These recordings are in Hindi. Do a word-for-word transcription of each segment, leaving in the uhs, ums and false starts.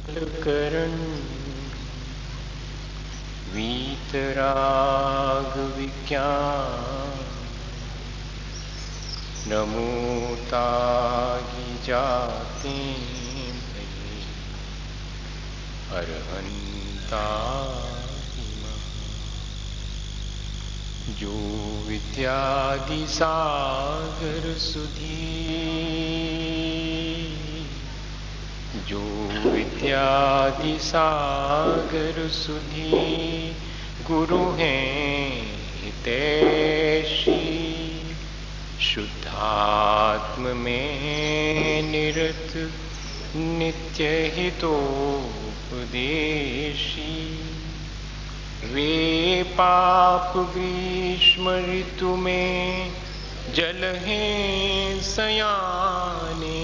करण वीतराग विज्ञान नमोताहि जाते भये अरहंताहि महा। जो विद्यादि सागर सुधी जो विद्यादि सागर सुधी गुरु हैं हितैषी शुद्धात्म में निरत नित्य हितोपदेशी। वे पाप ग्रीष्म ऋतु में जल हैं सयाने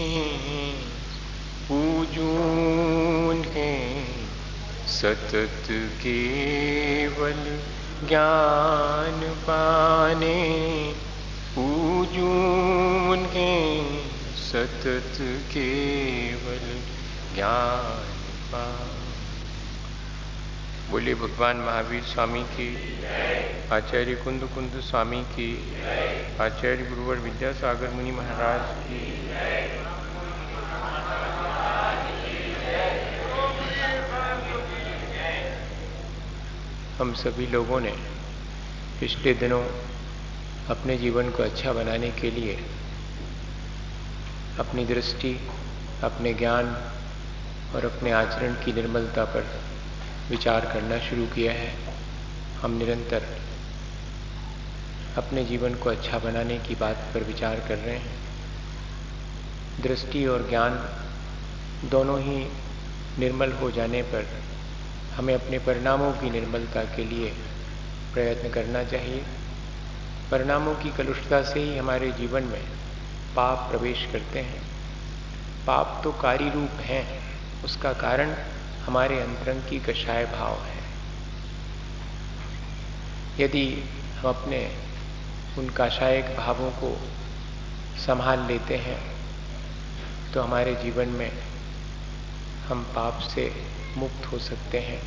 पूजून हैं सतत केवल ज्ञान पाने पूजून हैं सतत केवल ज्ञान पाने। बोलिए भगवान महावीर स्वामी की, आचार्य कुंद कुंद स्वामी की, आचार्य गुरुवर विद्यासागर मुनि महाराज की। हम सभी लोगों ने पिछले दिनों अपने जीवन को अच्छा बनाने के लिए अपनी दृष्टि, अपने ज्ञान और अपने आचरण की निर्मलता पर विचार करना शुरू किया है। हम निरंतर अपने जीवन को अच्छा बनाने की बात पर विचार कर रहे हैं। दृष्टि और ज्ञान दोनों ही निर्मल हो जाने पर हमें अपने परिणामों की निर्मलता के लिए प्रयत्न करना चाहिए। परिणामों की कलुषता से ही हमारे जीवन में पाप प्रवेश करते हैं। पाप तो कार्य रूप हैं, उसका कारण हमारे अंतरंग की कषाय भाव है। यदि हम अपने उन कषायक भावों को संभाल लेते हैं तो हमारे जीवन में हम पाप से मुक्त हो सकते हैं।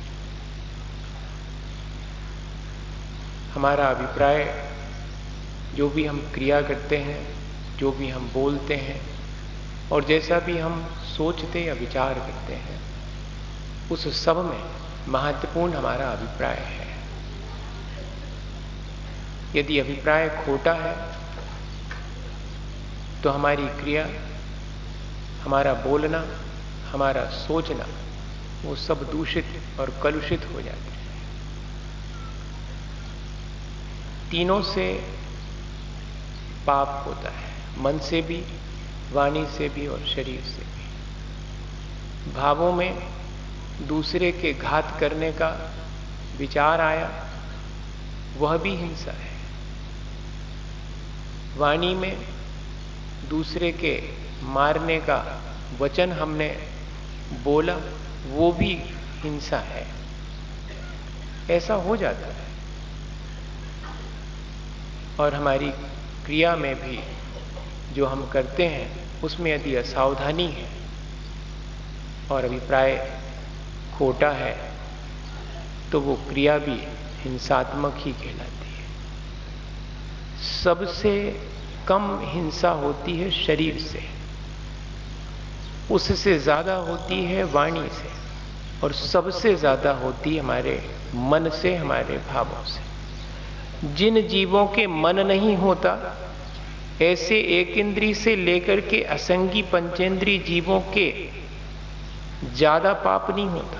हमारा अभिप्राय, जो भी हम क्रिया करते हैं, जो भी हम बोलते हैं और जैसा भी हम सोचते या विचार करते हैं, उस सब में महत्वपूर्ण हमारा अभिप्राय है। यदि अभिप्राय खोटा है तो हमारी क्रिया, हमारा बोलना, हमारा सोचना, वो सब दूषित और कलुषित हो जाते हैं। तीनों से पाप होता है, मन से भी, वाणी से भी और शरीर से भी। भावों में दूसरे के घात करने का विचार आया, वह भी हिंसा है। वाणी में दूसरे के मारने का वचन हमने बोला, वो भी हिंसा है। ऐसा हो जाता है। और हमारी क्रिया में भी जो हम करते हैं उसमें यदि असावधानी है और अभिप्राय खोटा है तो वो क्रिया भी हिंसात्मक ही कहलाती है। सबसे कम हिंसा होती है शरीर से, उससे ज्यादा होती है वाणी से और सबसे ज्यादा होती है हमारे मन से, हमारे भावों से। जिन जीवों के मन नहीं होता, ऐसे एक इंद्री से लेकर के असंगी पंचेंद्री जीवों के ज्यादा पाप नहीं होता।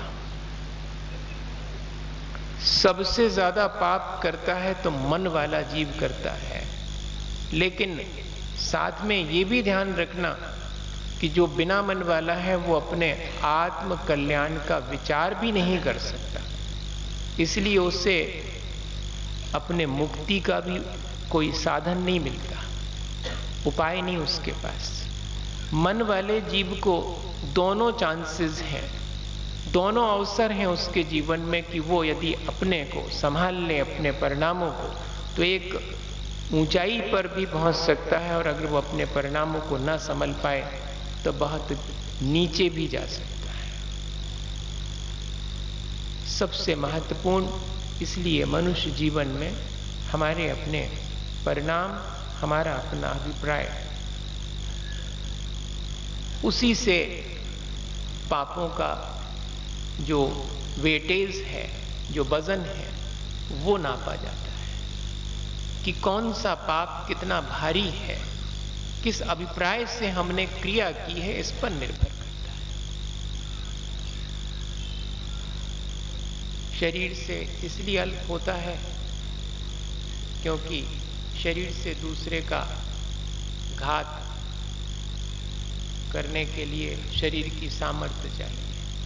सबसे ज्यादा पाप करता है तो मन वाला जीव करता है। लेकिन साथ में ये भी ध्यान रखना कि जो बिना मन वाला है वो अपने आत्म कल्याण का विचार भी नहीं कर सकता, इसलिए उससे अपने मुक्ति का भी कोई साधन नहीं मिलता, उपाय नहीं उसके पास। मन वाले जीव को दोनों चांसेस हैं, दोनों अवसर हैं उसके जीवन में कि वो यदि अपने को संभाल ले, अपने परिणामों को, तो एक ऊंचाई पर भी पहुंच सकता है। और अगर वो अपने परिणामों को ना संभल पाए तो बहुत नीचे भी जा सकता है। सबसे महत्वपूर्ण, इसलिए मनुष्य जीवन में हमारे अपने परिणाम, हमारा अपना अभिप्राय, उसी से पापों का जो वेटेज है, जो वजन है, वो नापा जाता है कि कौन सा पाप कितना भारी है, किस अभिप्राय से हमने क्रिया की है, इस पर निर्भर करता है। शरीर से इसलिए अल्प होता है क्योंकि शरीर से दूसरे का घात करने के लिए शरीर की सामर्थ्य चाहिए,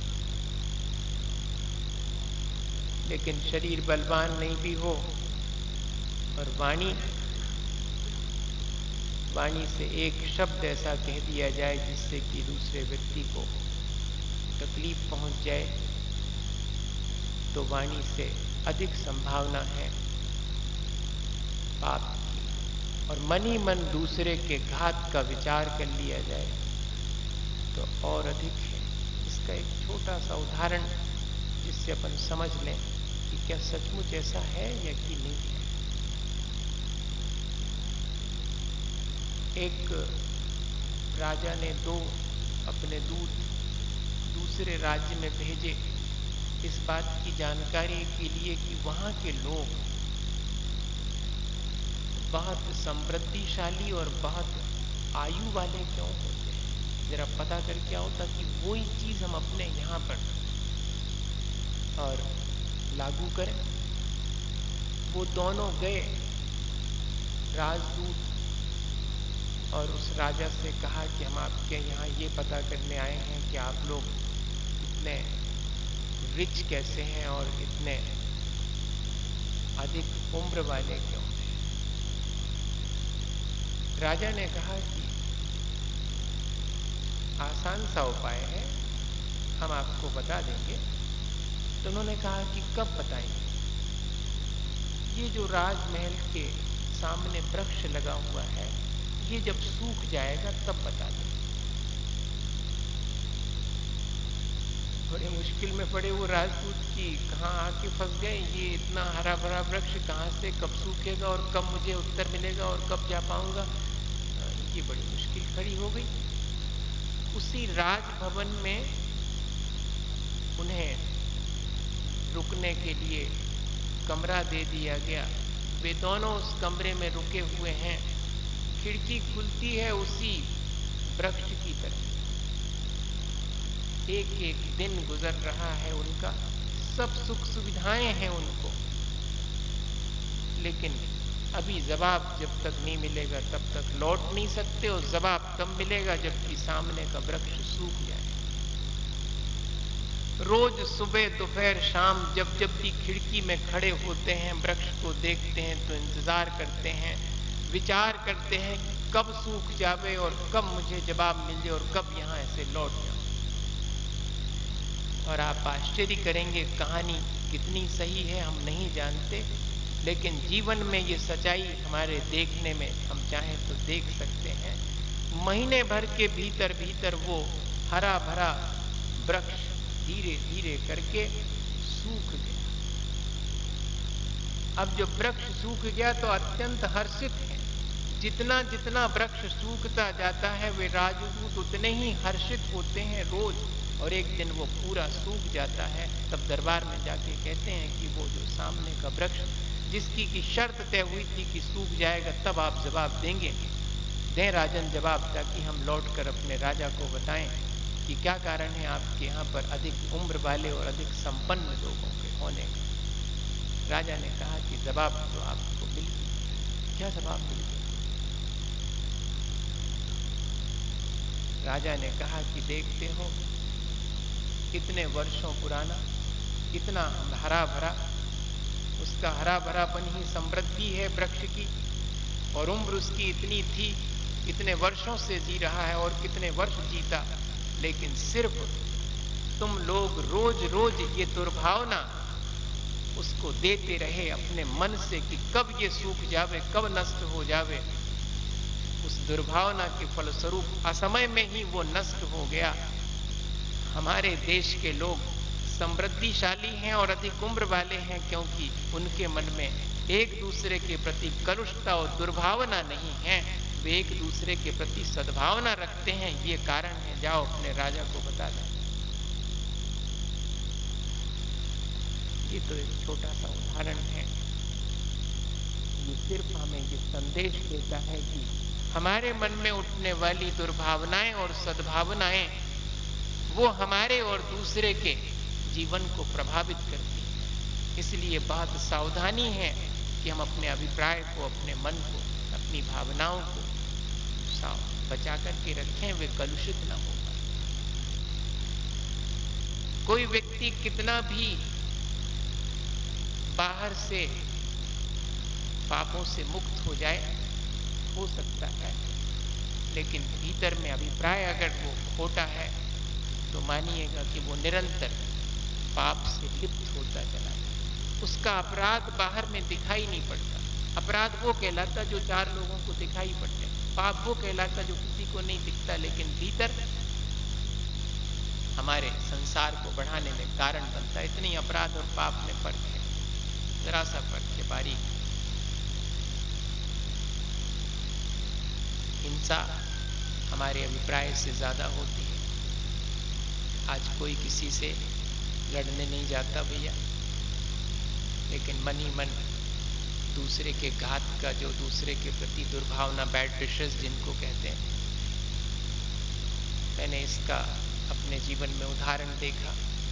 लेकिन शरीर बलवान नहीं भी हो और वाणी वाणी से एक शब्द ऐसा कह दिया जाए जिससे कि दूसरे व्यक्ति को तकलीफ पहुंच जाए, तो वाणी से अधिक संभावना है पाप की। और मन ही मन दूसरे के घात का विचार कर लिया जाए तो और अधिक है। इसका एक छोटा सा उदाहरण जिससे अपन समझ लें कि क्या सचमुच ऐसा है या कि नहीं है। एक राजा ने दो अपने दूत दूसरे राज्य में भेजे इस बात की जानकारी के लिए कि वहां के लोग बहुत समृद्धिशाली और बहुत आयु वाले क्यों होते हैं, जरा पता कर क्या होता कि वही चीज हम अपने यहां पर और लागू करें। वो दोनों गए, राजदूत, और उस राजा से कहा कि हम आपके यहाँ ये पता करने आए हैं कि आप लोग इतने रिच कैसे हैं और इतने अधिक उम्र वाले क्यों हैं। राजा ने कहा कि आसान सा उपाय है, हम आपको बता देंगे। तो उन्होंने कहा कि कब बताएंगे? ये जो राजमहल के सामने वृक्ष लगा हुआ है, ये जब सूख जाएगा तब बता दें। बड़े मुश्किल में पड़े वो राजदूत की कहाँ आके फंस गए। ये इतना हरा भरा वृक्ष कहाँ से कब सूखेगा और कब मुझे उत्तर मिलेगा और कब जा पाऊंगा, ये बड़ी मुश्किल खड़ी हो गई। उसी राजभवन में उन्हें रुकने के लिए कमरा दे दिया गया। वे दोनों उस कमरे में रुके हुए हैं। खिड़की खुलती है उसी वृक्ष की तरफ। एक एक दिन गुजर रहा है उनका, सब सुख सुविधाएं हैं उनको, लेकिन अभी जवाब जब तक नहीं मिलेगा तब तक लौट नहीं सकते, और जवाब तब मिलेगा जबकि सामने का वृक्ष सूख जाए। रोज सुबह दोपहर शाम जब जब भी खिड़की में खड़े होते हैं, वृक्ष को देखते हैं तो इंतजार करते हैं, विचार करते हैं कि कब सूख जावे और कब मुझे जवाब मिल जाए और कब यहां ऐसे लौट जाऊं। और आप आश्चर्य करेंगे, कहानी कितनी सही है हम नहीं जानते, लेकिन जीवन में ये सच्चाई हमारे देखने में हम चाहें तो देख सकते हैं। महीने भर के भीतर भीतर वो हरा भरा वृक्ष धीरे धीरे करके सूख गया। अब जब वृक्ष सूख गया तो अत्यंत हर्षित है। जितना जितना वृक्ष सूखता जाता है वे राजदूत उतने ही हर्षित होते हैं रोज, और एक दिन वो पूरा सूख जाता है। तब दरबार में जाके कहते हैं कि वो जो सामने का वृक्ष जिसकी की शर्त तय हुई थी कि सूख जाएगा तब आप जवाब देंगे, दें राजन जवाब, ताकि हम लौटकर अपने राजा को बताएं कि क्या कारण है आपके यहाँ पर अधिक उम्र वाले और अधिक संपन्न लोगों के होने का। राजा ने कहा कि जवाब तो आपको मिल गया। क्या जवाब मिल गया? राजा ने कहा कि देखते हो इतने वर्षों पुराना, इतना हरा भरा, उसका हरा भरापन ही समृद्धि है वृक्ष की, और उम्र उसकी इतनी थी, इतने वर्षों से जी रहा है और कितने वर्ष जीता, लेकिन सिर्फ तुम लोग रोज रोज ये दुर्भावना उसको देते रहे अपने मन से कि कब ये सूख जावे, कब नष्ट हो जावे। उस दुर्भावना के फलस्वरूप असमय में ही वो नष्ट हो गया। हमारे देश के लोग समृद्धिशाली हैं और अधिक उम्र वाले हैं, क्योंकि उनके मन में एक दूसरे के प्रति कलुषता और दुर्भावना नहीं है, वे एक दूसरे के प्रति सद्भावना रखते हैं। ये कारण है, जाओ अपने राजा को बता दें। ये तो एक छोटा सा उदाहरण है। ये सिर्फ हमें ये संदेश देता है कि हमारे मन में उठने वाली दुर्भावनाएं और सद्भावनाएं वो हमारे और दूसरे के जीवन को प्रभावित करती हैं। इसलिए बहुत सावधानी है कि हम अपने अभिप्राय को, अपने मन को, अपनी भावनाओं को बचा करके रखें, वे कलुषित न हो पाए। कोई व्यक्ति कितना भी बाहर से पापों से मुक्त हो जाए, हो सकता है, लेकिन भीतर में अभिप्राय अगर वो खोटा है तो मानिएगा कि वो निरंतर पाप से लिप्त होता चला जाए। उसका अपराध बाहर में दिखाई नहीं पड़ता। अपराध वो कहलाता जो चार लोगों को दिखाई पड़ते, पाप वो कहलाता जो किसी को नहीं दिखता, लेकिन भीतर हमारे संसार को बढ़ाने में कारण बनता है। इतनी अपराध और पाप में फर्क है, जरा सा फर्क है, बारीक। हिंसा हमारे अभिप्राय से ज्यादा होती है। आज कोई किसी से लड़ने नहीं जाता भैया, लेकिन मन ही मन दूसरे के घात का, जो दूसरे के प्रति दुर्भावना, बैड विशेस जिनको कहते हैं, मैंने इसका अपने जीवन में उदाहरण देखा।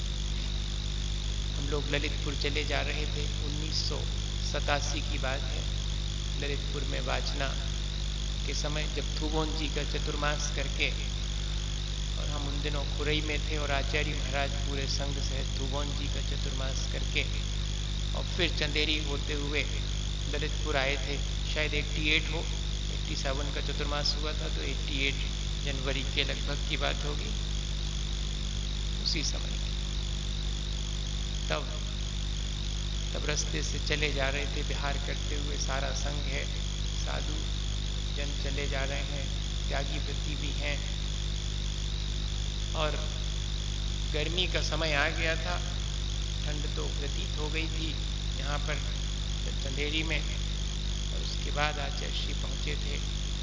हम लोग ललितपुर चले जा रहे थे, उन्नीस सौ सतासी की बात है। ललितपुर में वाचना के समय जब थुबोन जी का चतुर्मास करके, और हम उन दिनों खुरई में थे और आचार्य महाराज पूरे संघ सहित थुबोन जी का चतुर्मास करके और फिर चंदेरी होते हुए ललितपुर आए थे। शायद अट्ठासी हो, सत्तासी का चतुर्मास हुआ था, तो अट्ठासी जनवरी के लगभग की बात होगी, उसी समय की। तब तब रास्ते से चले जा रहे थे बिहार करते हुए, सारा संघ है, साधु जन चले जा रहे हैं, त्यागी व्रती भी हैं, और गर्मी का समय आ गया था। ठंड तो व्यतीत हो गई थी यहाँ पर चंदेरी में। और उसके बाद आचार्य श्री पहुँचे थे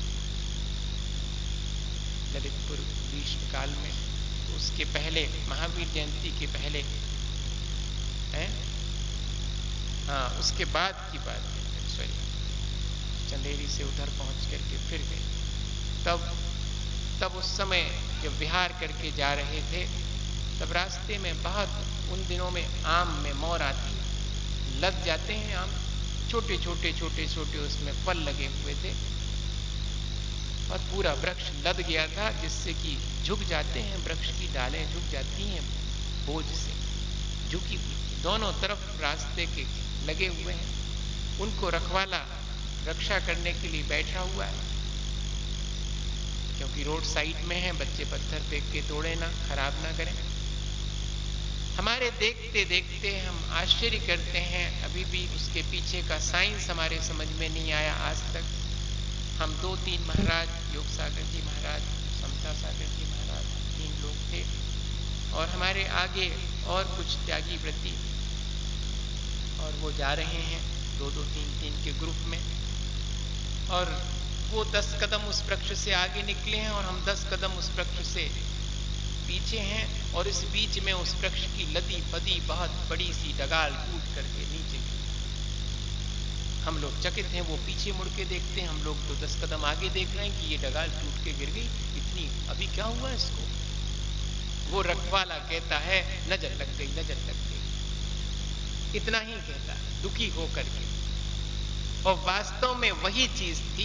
ललितपुर ग्रीष्म काल में। तो उसके पहले, महावीर जयंती के पहले है, हाँ उसके बाद की बात है, सॉरी, चंदेरी से उधर पहुँच करके फिर गए। तब तब उस समय जब विहार करके जा रहे थे, तब रास्ते में बहुत, उन दिनों में आम में मोर आती, लग जाते हैं आम, छोटे छोटे छोटे छोटे उसमें फल लगे हुए थे, और पूरा वृक्ष लद गया था, जिससे कि झुक जाते हैं, वृक्ष की डालें झुक जाती हैं बोझ से, झुकी हुई दोनों तरफ रास्ते के लगे हुए हैं। उनको रखवाला रक्षा करने के लिए बैठा हुआ है, क्योंकि रोड साइड में है, बच्चे पत्थर फेंक के तोड़े ना, खराब ना करें। हमारे देखते देखते हम आश्चर्य करते हैं, अभी भी उसके पीछे का साइंस हमारे समझ में नहीं आया आज तक। हम दो तीन महाराज, योग सागर जी महाराज, समता सागर जी महाराज, तीन लोग थे, और हमारे आगे और कुछ त्यागी व्रती, और वो जा रहे हैं दो दो तीन तीन के ग्रुप में, और वो दस कदम उस वृक्ष से आगे निकले हैं और हम दस कदम उस वृक्ष से पीछे हैं, और इस बीच में उस वृक्ष की लदी बदी बहुत बड़ी सी डगाल टूट करके नीचे गिरी। हम लोग चकित हैं, वो पीछे मुड़ के देखते हैं, हम लोग तो दस कदम आगे देख रहे हैं कि ये डगाल टूट के गिर गई, इतनी, अभी क्या हुआ इसको? वो रखवाला कहता है नजर लग गई, नजर लग गई, इतना ही कहता है दुखी हो करके। और वास्तव में वही चीज थी।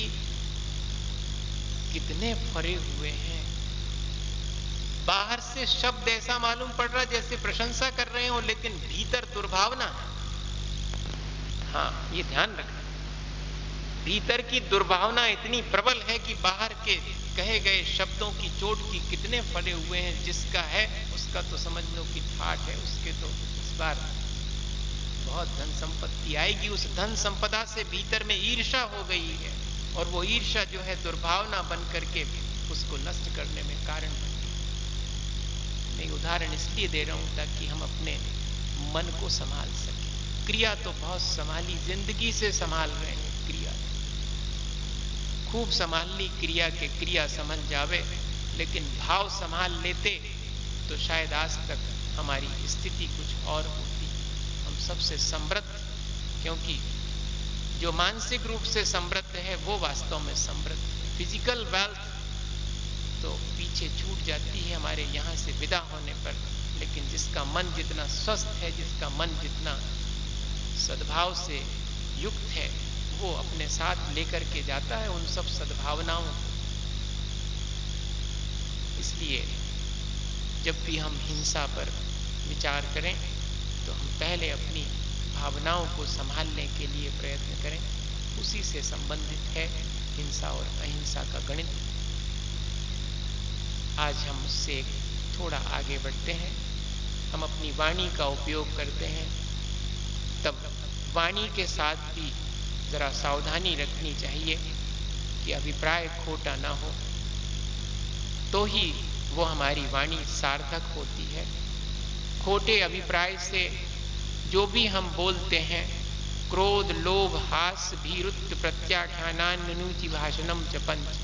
कितने फरे हुए हैं, बाहर से शब्द ऐसा मालूम पड़ रहा जैसे प्रशंसा कर रहे हो, लेकिन भीतर दुर्भावना है। हाँ, ये ध्यान रखना, भीतर की दुर्भावना इतनी प्रबल है कि बाहर के कहे गए शब्दों की चोट की कितने फले हुए हैं। जिसका है उसका तो समझ लो कि ठाठ है, उसके तो इस बार बहुत धन संपत्ति आएगी। उस धन संपदा से भीतर में ईर्ष्या हो गई है, और वो ईर्ष्या जो है दुर्भावना बन करके उसको नष्ट करने में कारण बन गई। मैं उदाहरण इसलिए दे रहा हूं ताकि हम अपने मन को संभाल सकें। क्रिया तो बहुत संभाली, जिंदगी से संभाल रहे हैं क्रिया, खूब संभाल ली क्रिया के क्रिया समझ जावे, लेकिन भाव संभाल लेते तो शायद आज तक हमारी स्थिति कुछ और होती। हम सबसे समृद्ध, क्योंकि जो मानसिक रूप से समृद्ध है वो वास्तव में समृद्ध है। फिजिकल वेल्थ तो पीछे छूट जाती है हमारे यहाँ से विदा होने पर, लेकिन जिसका मन जितना स्वस्थ है, जिसका मन जितना सद्भाव से युक्त है, वो अपने साथ लेकर के जाता है उन सब सद्भावनाओं को। इसलिए जब भी हम हिंसा पर विचार करें तो हम पहले अपनी भावनाओं को संभालने के लिए प्रयत्न करें। उसी से संबंधित है हिंसा और अहिंसा का गणित। आज हम उससे थोड़ा आगे बढ़ते हैं। हम अपनी वाणी का उपयोग करते हैं, तब वाणी के साथ भी जरा सावधानी रखनी चाहिए कि अभिप्राय खोटा ना हो, तो ही वो हमारी वाणी सार्थक होती है। खोटे अभिप्राय से जो भी हम बोलते हैं, क्रोध लोभ हास भीरुत्व प्रत्याख्यानान्नुति भाषणम च पंच,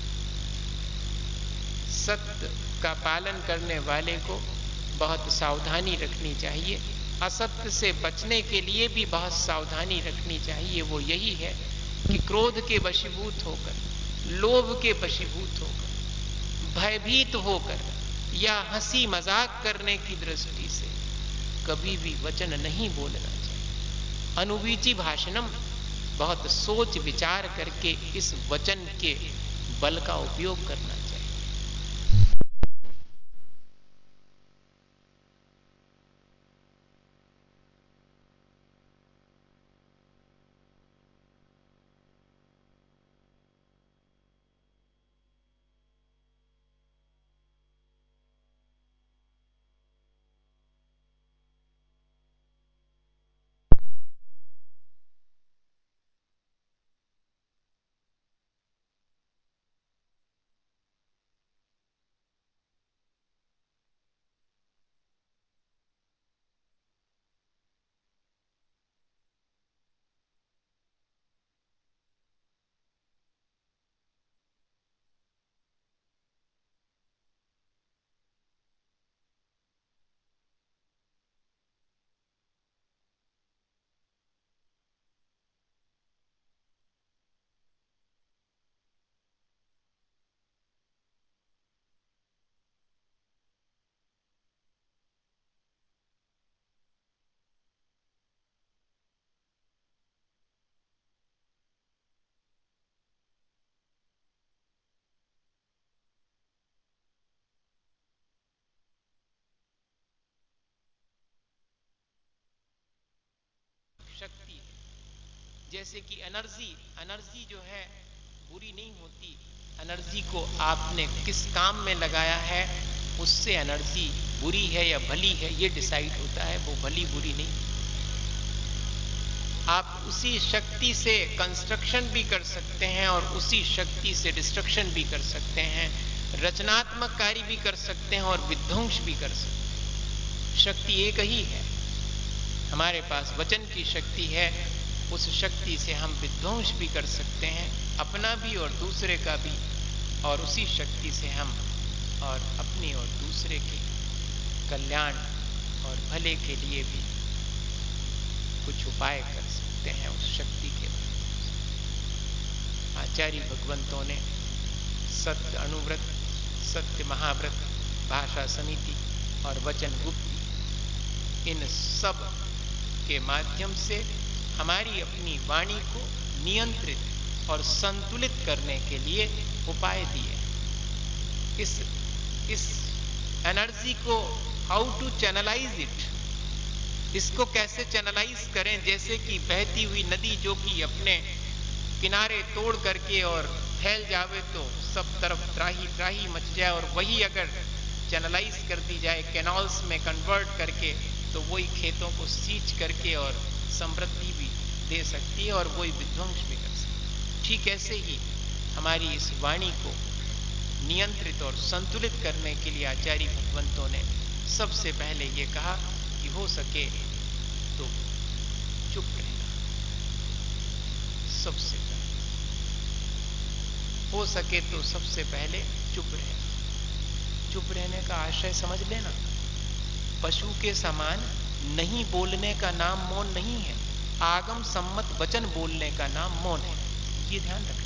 सत्य का पालन करने वाले को बहुत सावधानी रखनी चाहिए। असत्य से बचने के लिए भी बहुत सावधानी रखनी चाहिए। वो यही है कि क्रोध के वशीभूत होकर, लोभ के वशीभूत होकर, भयभीत होकर या हंसी मजाक करने की दृष्टि से कभी भी वचन नहीं बोलना चाहिए। अनुवीची भाषणम, बहुत सोच विचार करके इस वचन के बल का उपयोग करना चाहिए। शक्ति है, जैसे कि एनर्जी, एनर्जी जो है बुरी नहीं होती। एनर्जी को आपने किस काम में लगाया है, उससे एनर्जी बुरी है या भली है ये डिसाइड होता है। वो भली बुरी नहीं। आप उसी शक्ति से कंस्ट्रक्शन भी कर सकते हैं और उसी शक्ति से डिस्ट्रक्शन भी कर सकते हैं, रचनात्मक कार्य भी कर सकते हैं और विध्वंस भी कर सकते हैं। शक्ति एक ही है। हमारे पास वचन की शक्ति है, उस शक्ति से हम विध्वंस भी कर सकते हैं, अपना भी और दूसरे का भी, और उसी शक्ति से हम और अपनी और दूसरे के कल्याण और भले के लिए भी कुछ उपाय कर सकते हैं उस शक्ति के द्वारा। आचार्य भगवंतों ने सत्य अनुव्रत, सत्य महाव्रत, भाषा समिति और वचन गुप्ति, इन सब के माध्यम से हमारी अपनी वाणी को नियंत्रित और संतुलित करने के लिए उपाय दिए। इस इस एनर्जी को हाउ टू चैनलाइज इट, इसको कैसे चैनलाइज करें। जैसे कि बहती हुई नदी जो कि अपने किनारे तोड़ करके और फैल जावे तो सब तरफ त्राही त्राही मच जाए, और वही अगर चैनलाइज कर दी जाए, कैनाल्स में कन्वर्ट करके, तो वही खेतों को सींच करके और समृद्धि भी दे सकती है और वही विध्वंस भी कर सकती है। ठीक ऐसे ही हमारी इस वाणी को नियंत्रित और संतुलित करने के लिए आचार्य भगवंतों ने सबसे पहले ये कहा कि हो सके तो चुप रहना। सबसे पहले हो सके तो सबसे पहले चुप रहना। चुप रहने का आशय समझ लेना। पशु के समान नहीं बोलने का नाम मौन नहीं है। आगम सम्मत वचन बोलने का नाम मौन है। ये ध्यान रखना।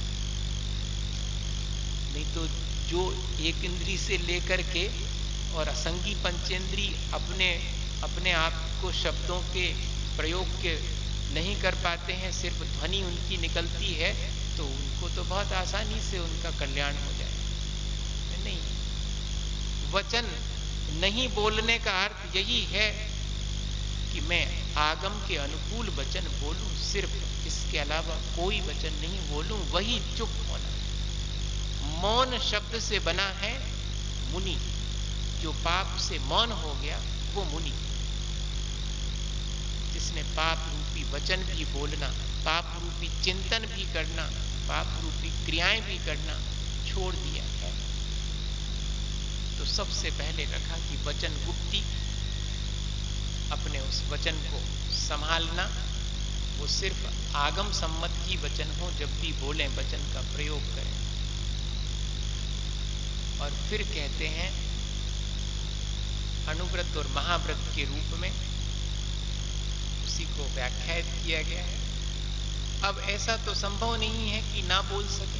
नहीं तो जो एक इंद्री से लेकर के और असंगी पंचेंद्री अपने अपने आप को शब्दों के प्रयोग के नहीं कर पाते हैं, सिर्फ ध्वनि उनकी निकलती है, तो उनको तो बहुत आसानी से उनका कल्याण हो जाए। नहीं, वचन नहीं बोलने का अर्थ यही है कि मैं आगम के अनुकूल वचन बोलूं, सिर्फ इसके अलावा कोई वचन नहीं बोलूं, वही चुप होना। मौन शब्द से बना है मुनि। जो पाप से मौन हो गया वो मुनि। जिसने पाप रूपी वचन भी बोलना, पाप रूपी चिंतन भी करना, पाप रूपी क्रियाएं भी करना छोड़ दिया है, तो सबसे पहले रखा कि वचन गुप्ती, अपने उस वचन को संभालना, वो सिर्फ आगम सम्मत ही वचन हो, जब भी बोलें वचन का प्रयोग करें। और फिर कहते हैं अनुव्रत और महाव्रत के रूप में उसी को व्याख्यात किया गया है। अब ऐसा तो संभव नहीं है कि ना बोल सके,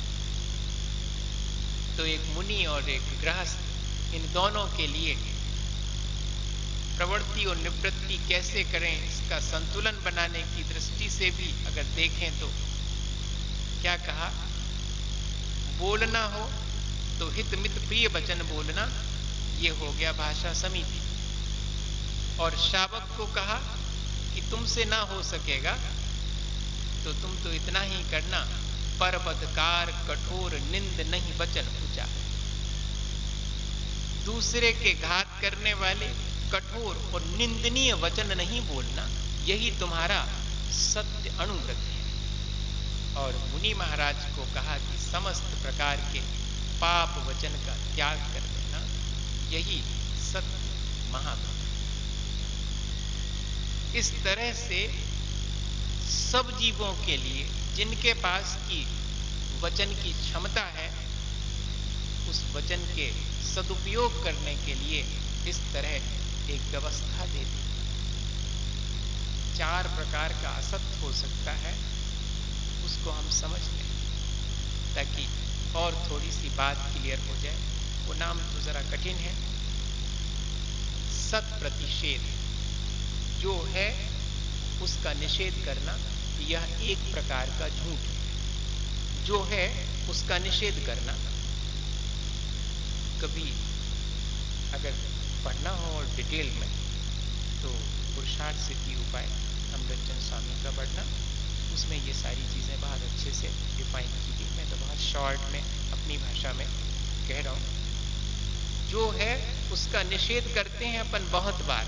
तो एक मुनि और एक गृहस्थ, इन दोनों के लिए प्रवृत्ति और निवृत्ति कैसे करें, इसका संतुलन बनाने की दृष्टि से भी अगर देखें तो क्या कहा, बोलना हो तो हित मित प्रिय वचन बोलना, ये हो गया भाषा समिति। और शावक को कहा कि तुमसे ना हो सकेगा तो तुम तो इतना ही करना, परबधकार कठोर निंद नहीं वचन ऊंचा। दूसरे के घात करने वाले कठोर और निंदनीय वचन नहीं बोलना, यही तुम्हारा सत्य अनुव्रत है। और मुनि महाराज को कहा कि समस्त प्रकार के पाप वचन का त्याग कर देना, यही सत्य महाव्रत। इस तरह से सब जीवों के लिए जिनके पास की वचन की क्षमता है, उस वचन के सदुपयोग करने के लिए इस तरह एक व्यवस्था दे दी। चार प्रकार का असत्य हो सकता है, उसको हम समझ लें ताकि और थोड़ी सी बात क्लियर हो जाए। वो नाम तो जरा कठिन है। सत प्रतिषेध जो है उसका निषेध करना, यह एक प्रकार का झूठ है। जो है उसका निषेध करना, कभी अगर पढ़ना हो और डिटेल में तो पुरुषार्थ सिद्धि उपाय अमृतचंद स्वामी का पढ़ना, उसमें ये सारी चीज़ें बहुत अच्छे से डिफाइन की गई। मैं तो बहुत शॉर्ट में अपनी भाषा में कह रहा हूँ। जो है उसका निषेध करते हैं अपन बहुत बार।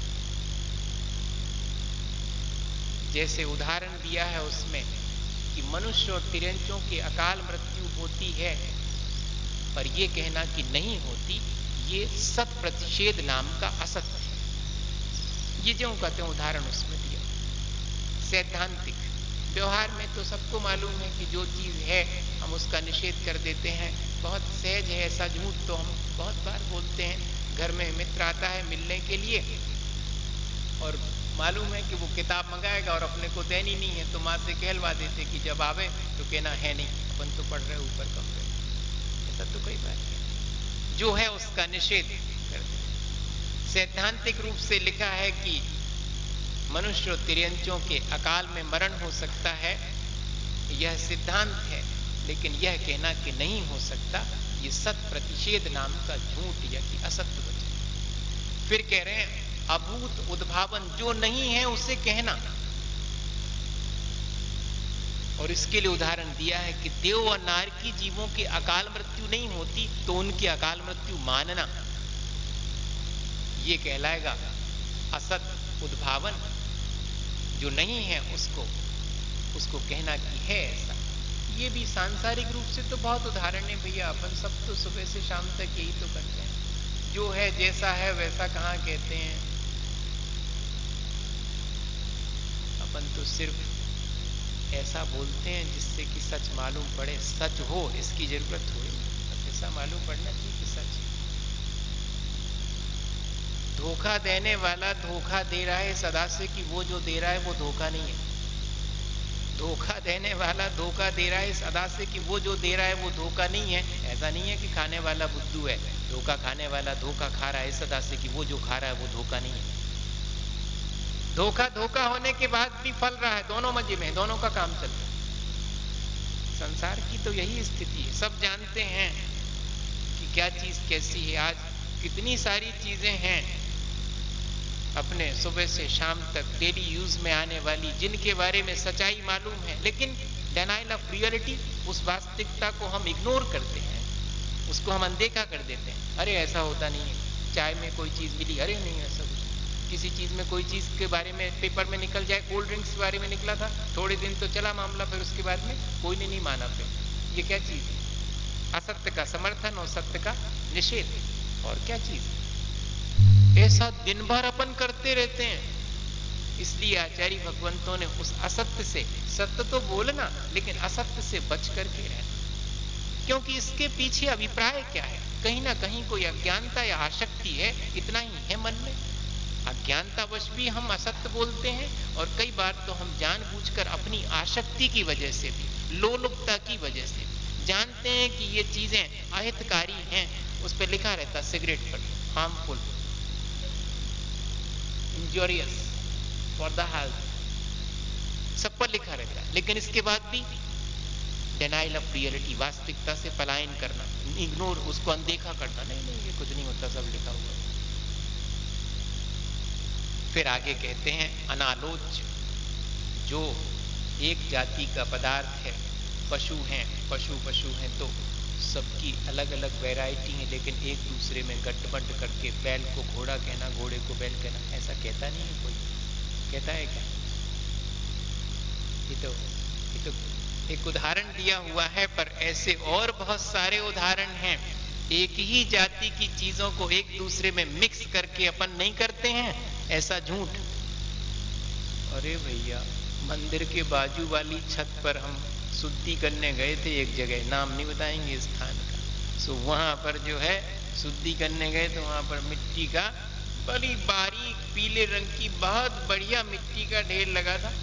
जैसे उदाहरण दिया है उसमें कि मनुष्य और तिर्यंचों की अकाल मृत्यु होती है, पर यह कहना कि नहीं होती, ये सत प्रतिषेध नाम का असत्य है। ये जो कहते हैं उदाहरण उसमें दिया। सैद्धांतिक व्यवहार में तो सबको मालूम है कि जो चीज़ है हम उसका निषेध कर देते हैं। बहुत सहज है ऐसा झूठ, तो हम बहुत बार बोलते हैं। घर में मित्र आता है मिलने के लिए और मालूम है कि वो किताब मंगाएगा और अपने को देनी नहीं है, तो माँ से कहलवा देते कि जब आवे तो कहना है नहीं, अपन तो पढ़ रहे ऊपर कमरे। ऐसा तो कई बार है। जो है उसका निषेध कर दे। सैद्धांतिक रूप से लिखा है कि मनुष्य और तिर्यंचों के अकाल में मरण हो सकता है, यह सिद्धांत है। लेकिन यह कहना कि नहीं हो सकता, यह सत प्रतिषेध नाम का झूठ या कि असत्य वचन। फिर कह रहे हैं अभूत उद्भावन, जो नहीं है उसे कहना। और इसके लिए उदाहरण दिया है कि देव और नारकी जीवों की अकाल मृत्यु नहीं होती, तो उनकी अकाल मृत्यु मानना, यह कहलाएगा असत उद्भावन। जो नहीं है उसको उसको कहना कि है ऐसा। ये भी सांसारिक रूप से तो बहुत उदाहरण है भैया, अपन सब तो सुबह से शाम तक यही तो करते हैं। जो है जैसा है वैसा कहाँ कहते हैं। अपन तो सिर्फ ऐसा बोलते हैं जिससे कि सच मालूम पड़े, सच हो इसकी जरूरत हो, बस ऐसा मालूम पड़ना चाहिए कि सच। धोखा देने वाला धोखा दे रहा है सदा से कि वो जो दे रहा है वो धोखा नहीं है। धोखा देने वाला धोखा दे रहा है सदा से कि वो जो दे रहा है वो धोखा नहीं है। ऐसा नहीं है कि खाने वाला बुद्धू है, धोखा खाने वाला धोखा खा रहा है सदा से कि वो जो खा रहा है वो धोखा नहीं है। धोखा धोखा होने के बाद भी फल रहा है, दोनों मजे में, दोनों का काम चल रहा है। संसार की तो यही स्थिति है। सब जानते हैं कि क्या चीज कैसी है। आज कितनी सारी चीजें हैं अपने सुबह से शाम तक डेली यूज में आने वाली, जिनके बारे में सच्चाई मालूम है, लेकिन डेनाइल ऑफ रियलिटी, उस वास्तविकता को हम इग्नोर करते हैं, उसको हम अनदेखा कर देते हैं। अरे ऐसा होता नहीं है। चाय में कोई चीज मिली, अरे नहीं ऐसा कुछ। किसी चीज में कोई चीज के बारे में पेपर में निकल जाए, कोल्ड ड्रिंक्स के बारे में निकला था, थोड़े दिन तो चला मामला, फिर उसके बाद में कोई ने नहीं माना। फिर ये क्या चीज है? असत्य का समर्थन और सत्य का निषेध, और क्या चीज है? ऐसा दिन भर अपन करते रहते हैं। इसलिए आचार्य भगवंतों ने उस असत्य से, सत्य तो बोलना लेकिन असत्य से बच करके रहना, क्योंकि इसके पीछे अभिप्राय क्या है? कहीं ना कहीं कोई अज्ञानता या आसक्ति है, इतना ही है मन में। अज्ञानतावश भी हम असत्य बोलते हैं, और कई बार तो हम जानबूझकर अपनी आसक्ति की वजह से भी, लोलुपता की वजह से भी जानते हैं कि ये चीजें अहितकारी हैं। उस पर लिखा रहता सिगरेट पर, harmful, injurious for the health, सब पर लिखा रहता है, लेकिन इसके बाद भी डेनाइल ऑफ रियलिटी, वास्तविकता से पलायन करना, इग्नोर, उसको अनदेखा करना, नहीं नहीं ये कुछ नहीं होता, सब लिखा हुआ। फिर आगे कहते हैं अनालोच्य, जो एक जाति का पदार्थ है, पशु हैं, पशु पशु हैं तो सबकी अलग अलग वैरायटी है, लेकिन एक दूसरे में गठबंध करके बैल को घोड़ा कहना, घोड़े को बैल कहना, ऐसा कहता नहीं है कोई। कहता है क्या? ये तो ये तो एक उदाहरण दिया हुआ है, पर ऐसे और बहुत सारे उदाहरण हैं। एक ही जाति की चीजों को एक दूसरे में मिक्स करके अपन नहीं करते हैं, ऐसा झूठ। अरे भैया, मंदिर के बाजू वाली छत पर हम शुद्धि करने गए थे एक जगह, नाम नहीं बताएंगे स्थान का। सो वहां पर जो है शुद्धि करने गए तो वहां पर मिट्टी का बड़ी बारीक पीले रंग की बहुत बढ़िया मिट्टी का ढेर लगा था।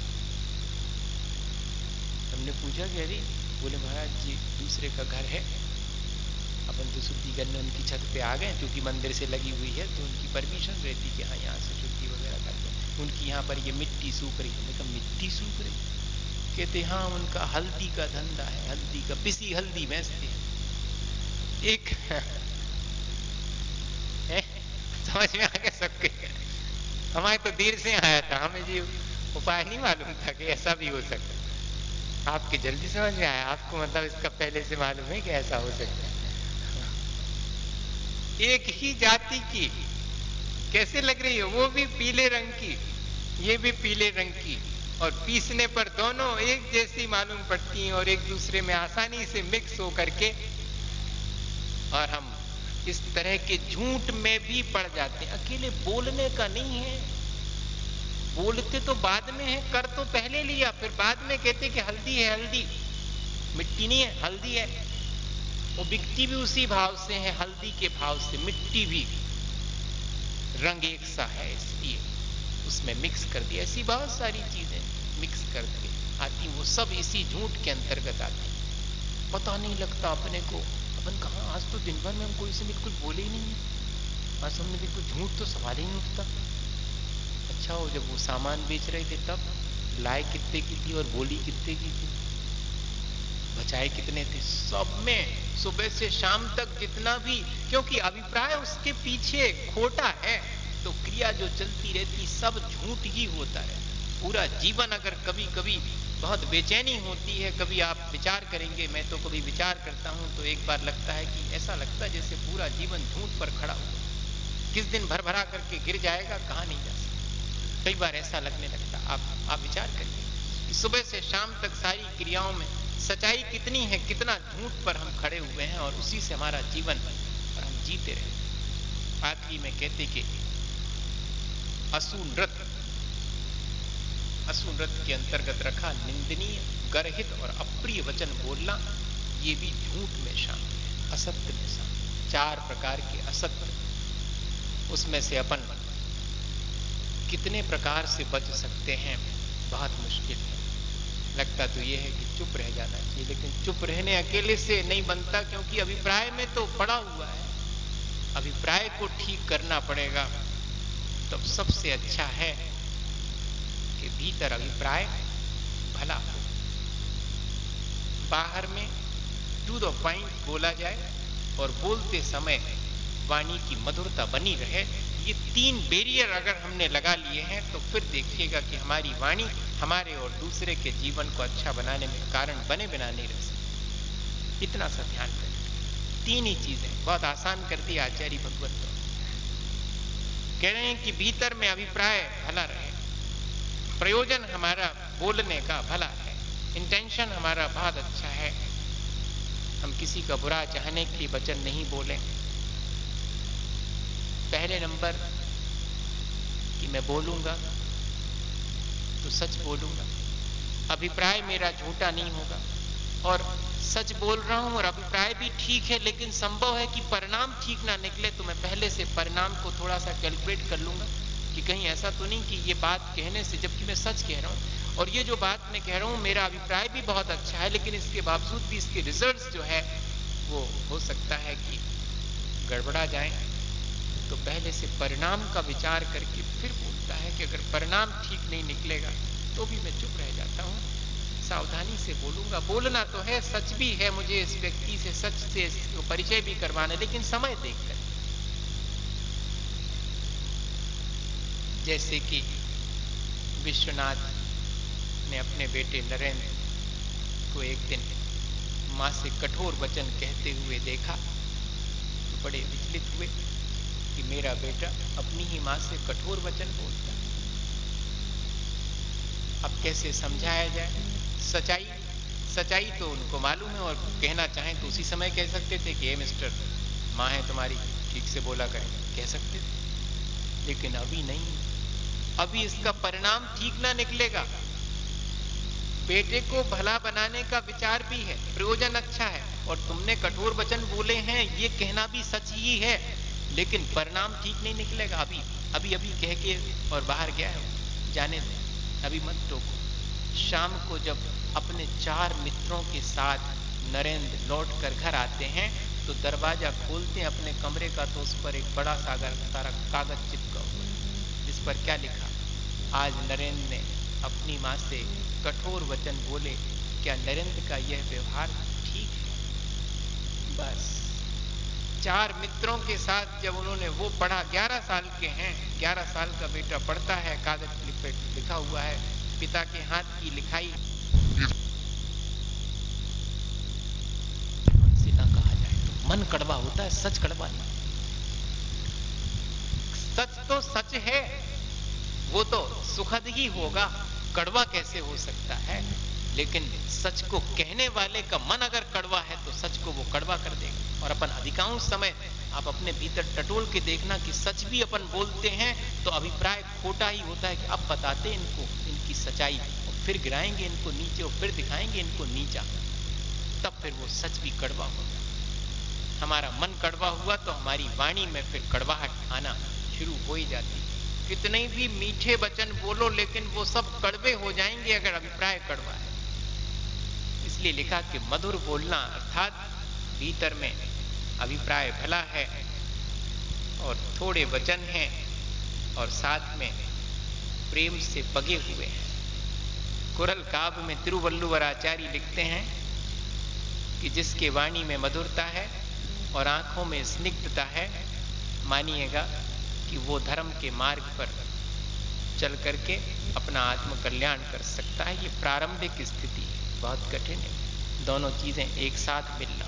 हमने पूछा कि अरे, बोले महाराज जी दूसरे का घर है, अपन तो शुद्धि करने उनकी छत पे आ गए, क्योंकि मंदिर से लगी हुई है तो उनकी परमिशन रहती कि हाँ यहाँ से शुद्धि वगैरह करते हैं। उनकी यहाँ पर ये मिट्टी सूख रही है। देखा मिट्टी सूख रही? कहते हाँ उनका हल्दी का धंधा है, हल्दी का, पिसी हल्दी बेचते हैं। एक समझ में आ गया सबके? हमारे तो देर से आया था, हमें ये उपाय नहीं मालूम था कि ऐसा भी हो सकता है। आपके जल्दी समझ में आया? आपको मतलब इसका पहले से मालूम है कि ऐसा हो सकता है? एक ही जाति की कैसे लग रही है, वो भी पीले रंग की, ये भी पीले रंग की, और पीसने पर दोनों एक जैसी मालूम पड़ती हैं और एक दूसरे में आसानी से मिक्स हो करके, और हम इस तरह के झूठ में भी पड़ जाते हैं। अकेले बोलने का नहीं है, बोलते तो बाद में है, कर तो पहले लिया, फिर बाद में कहते कि हल्दी है, हल्दी मिट्टी नहीं है, हल्दी है। वो बिकती भी उसी भाव से है, हल्दी के भाव से। मिट्टी भी रंग एक सा है, इसलिए उसमें मिक्स कर दिया। ऐसी बहुत सारी चीजें मिक्स करके आती, वो सब इसी झूठ के अंतर्गत आती। पता नहीं लगता अपने को, अपन कहाँ, आज तो दिन भर में हम कोई से बिल्कुल बोले ही नहीं है, आज हमने बिल्कुल झूठ तो सवाल ही नहीं उठता। अच्छा हो जब वो सामान बेच रहे थे तब लाए कितने की थी और बोली कितने की थी, बचाए कितने थे, सब में सुबह से शाम तक जितना भी, क्योंकि अभिप्राय उसके पीछे खोटा है तो क्रिया जो चलती रहती सब झूठ ही होता है। पूरा जीवन अगर कभी कभी बहुत बेचैनी होती है, कभी आप विचार करेंगे, मैं तो कभी विचार करता हूं तो एक बार लगता है कि ऐसा लगता है जैसे पूरा जीवन झूठ पर खड़ा हुआ, किस दिन भर भरा करके गिर जाएगा, कहां नहीं जा सकता। कई बार ऐसा लगने लगता। आप आप विचार करिए कि सुबह से शाम तक सारी क्रियाओं में सच्चाई कितनी है, कितना झूठ पर हम खड़े हुए हैं, और उसी से हमारा जीवन और हम जीते रहे। आखिरी में कहते कि असूनृत असूनृत के अंतर्गत रखा निंदनीय, गर्हित और अप्रिय वचन बोलना, ये भी झूठ में शामिल है, असत्य में शामिल। चार प्रकार के असत्य, उसमें से अपन कितने प्रकार से बच सकते हैं, बहुत मुश्किल है। लगता तो यह है कि चुप रह जाना चाहिए, लेकिन चुप रहने अकेले से नहीं बनता, क्योंकि अभिप्राय में तो पड़ा हुआ है। अभिप्राय को ठीक करना पड़ेगा। तब सबसे अच्छा है कि भीतर अभिप्राय भला हो, बाहर में टू द पॉइंट बोला जाए और बोलते समय वाणी की मधुरता बनी रहे। ये तीन बैरियर अगर हमने लगा लिए हैं तो फिर देखिएगा कि हमारी वाणी हमारे और दूसरे के जीवन को अच्छा बनाने में कारण बने बिना नहीं रह सकती। इतना सा ध्यान रखें। तीन ही चीजें बहुत आसान कर दी आचार्य भगवत। कह रहे हैं कि भीतर में अभिप्राय भला रहे, प्रयोजन हमारा बोलने का भला है, इंटेंशन हमारा बहुत अच्छा है, हम किसी का बुरा चाहने के लिए वचन नहीं बोलें। पहले नंबर कि मैं बोलूंगा तो सच बोलूंगा, अभिप्राय मेरा झूठा नहीं होगा, और सच बोल रहा हूं और अभिप्राय भी ठीक है, लेकिन संभव है कि परिणाम ठीक ना निकले, तो मैं पहले से परिणाम को थोड़ा सा कैलकुलेट कर लूंगा कि कहीं ऐसा तो नहीं कि ये बात कहने से, जबकि मैं सच कह रहा हूं और ये जो बात मैं कह रहा हूं मेरा अभिप्राय भी बहुत अच्छा है, लेकिन इसके बावजूद भी इसके रिजल्ट्स जो है वो हो सकता है कि गड़बड़ा जाए। तो पहले से परिणाम का विचार करके फिर बोलता है कि अगर परिणाम ठीक नहीं निकलेगा तो भी मैं चुप रह जाता हूं, सावधानी से बोलूंगा। बोलना तो है, सच भी है, मुझे इस व्यक्ति से सच से परिचय भी करवाना, लेकिन समय देखकर। जैसे कि विश्वनाथ ने अपने बेटे नरेंद्र को एक दिन मां से कठोर वचन कहते हुए देखा तो बड़े विचलित हुए कि मेरा बेटा अपनी ही मां से कठोर वचन बोलता है। अब कैसे समझाया जाए? सच्चाई सच्चाई तो उनको मालूम है, और कहना चाहें तो उसी समय कह सकते थे कि ए मिस्टर, मां है तुम्हारी, ठीक से बोला करें, कह सकते थे। लेकिन अभी नहीं, अभी इसका परिणाम ठीक ना निकलेगा। बेटे को भला बनाने का विचार भी है, प्रयोजन अच्छा है, और तुमने कठोर वचन बोले हैं ये कहना भी सच ही है, लेकिन परिणाम ठीक नहीं निकलेगा। अभी अभी अभी कह के और बाहर गया है, जाने दे, अभी मत टोको। शाम को जब अपने चार मित्रों के साथ नरेंद्र लौट कर घर आते हैं तो दरवाजा खोलते हैं अपने कमरे का, तो उस पर एक बड़ा सागर सारा कागज चिपका हुआ, जिस पर क्या लिखा, आज नरेंद्र ने अपनी मां से कठोर वचन बोले, क्या नरेंद्र का यह व्यवहार ठीक है? बस चार मित्रों के साथ जब उन्होंने वो पढ़ा, ग्यारह साल के हैं, ग्यारह साल का बेटा पढ़ता है, कागज पे लिखा हुआ है, पिता के हाथ की लिखाई, हमसे ना कहा जाए तो मन कड़वा होता है, सच कड़वा नहीं। सच तो सच है, वो तो सुखद ही होगा, कड़वा कैसे हो सकता है? लेकिन सच को कहने वाले का मन अगर कड़वा है तो सच को वो कड़वा कर देगा। और अपन अधिकांश समय आप अपने भीतर टटोल के देखना कि सच भी अपन बोलते हैं तो अभिप्राय खोटा ही होता है कि अब बताते इनको इनकी सच्चाई, और फिर गिराएंगे इनको नीचे और फिर दिखाएंगे इनको नीचा, तब फिर वो सच भी कड़वा होगा। हमारा मन कड़वा हुआ तो हमारी वाणी में फिर कड़वाहट आना शुरू हो ही जाती है। कितने भी मीठे वचन बोलो लेकिन वो सब कड़वे हो जाएंगे अगर अभिप्राय कड़वा है। इसलिए लिखा कि मधुर बोलना, अर्थात भीतर में अभिप्राय भला है और थोड़े वचन हैं और साथ में प्रेम से पगे हुए हैं। कुरल काव्य में तिरुवल्लुवर आचार्य लिखते हैं कि जिसके वाणी में मधुरता है और आंखों में स्निग्धता है, मानिएगा कि वो धर्म के मार्ग पर चल करके अपना आत्म कल्याण कर सकता है। ये प्रारंभिक स्थिति है, बहुत कठिन है, दोनों चीजें एक साथ मिलना।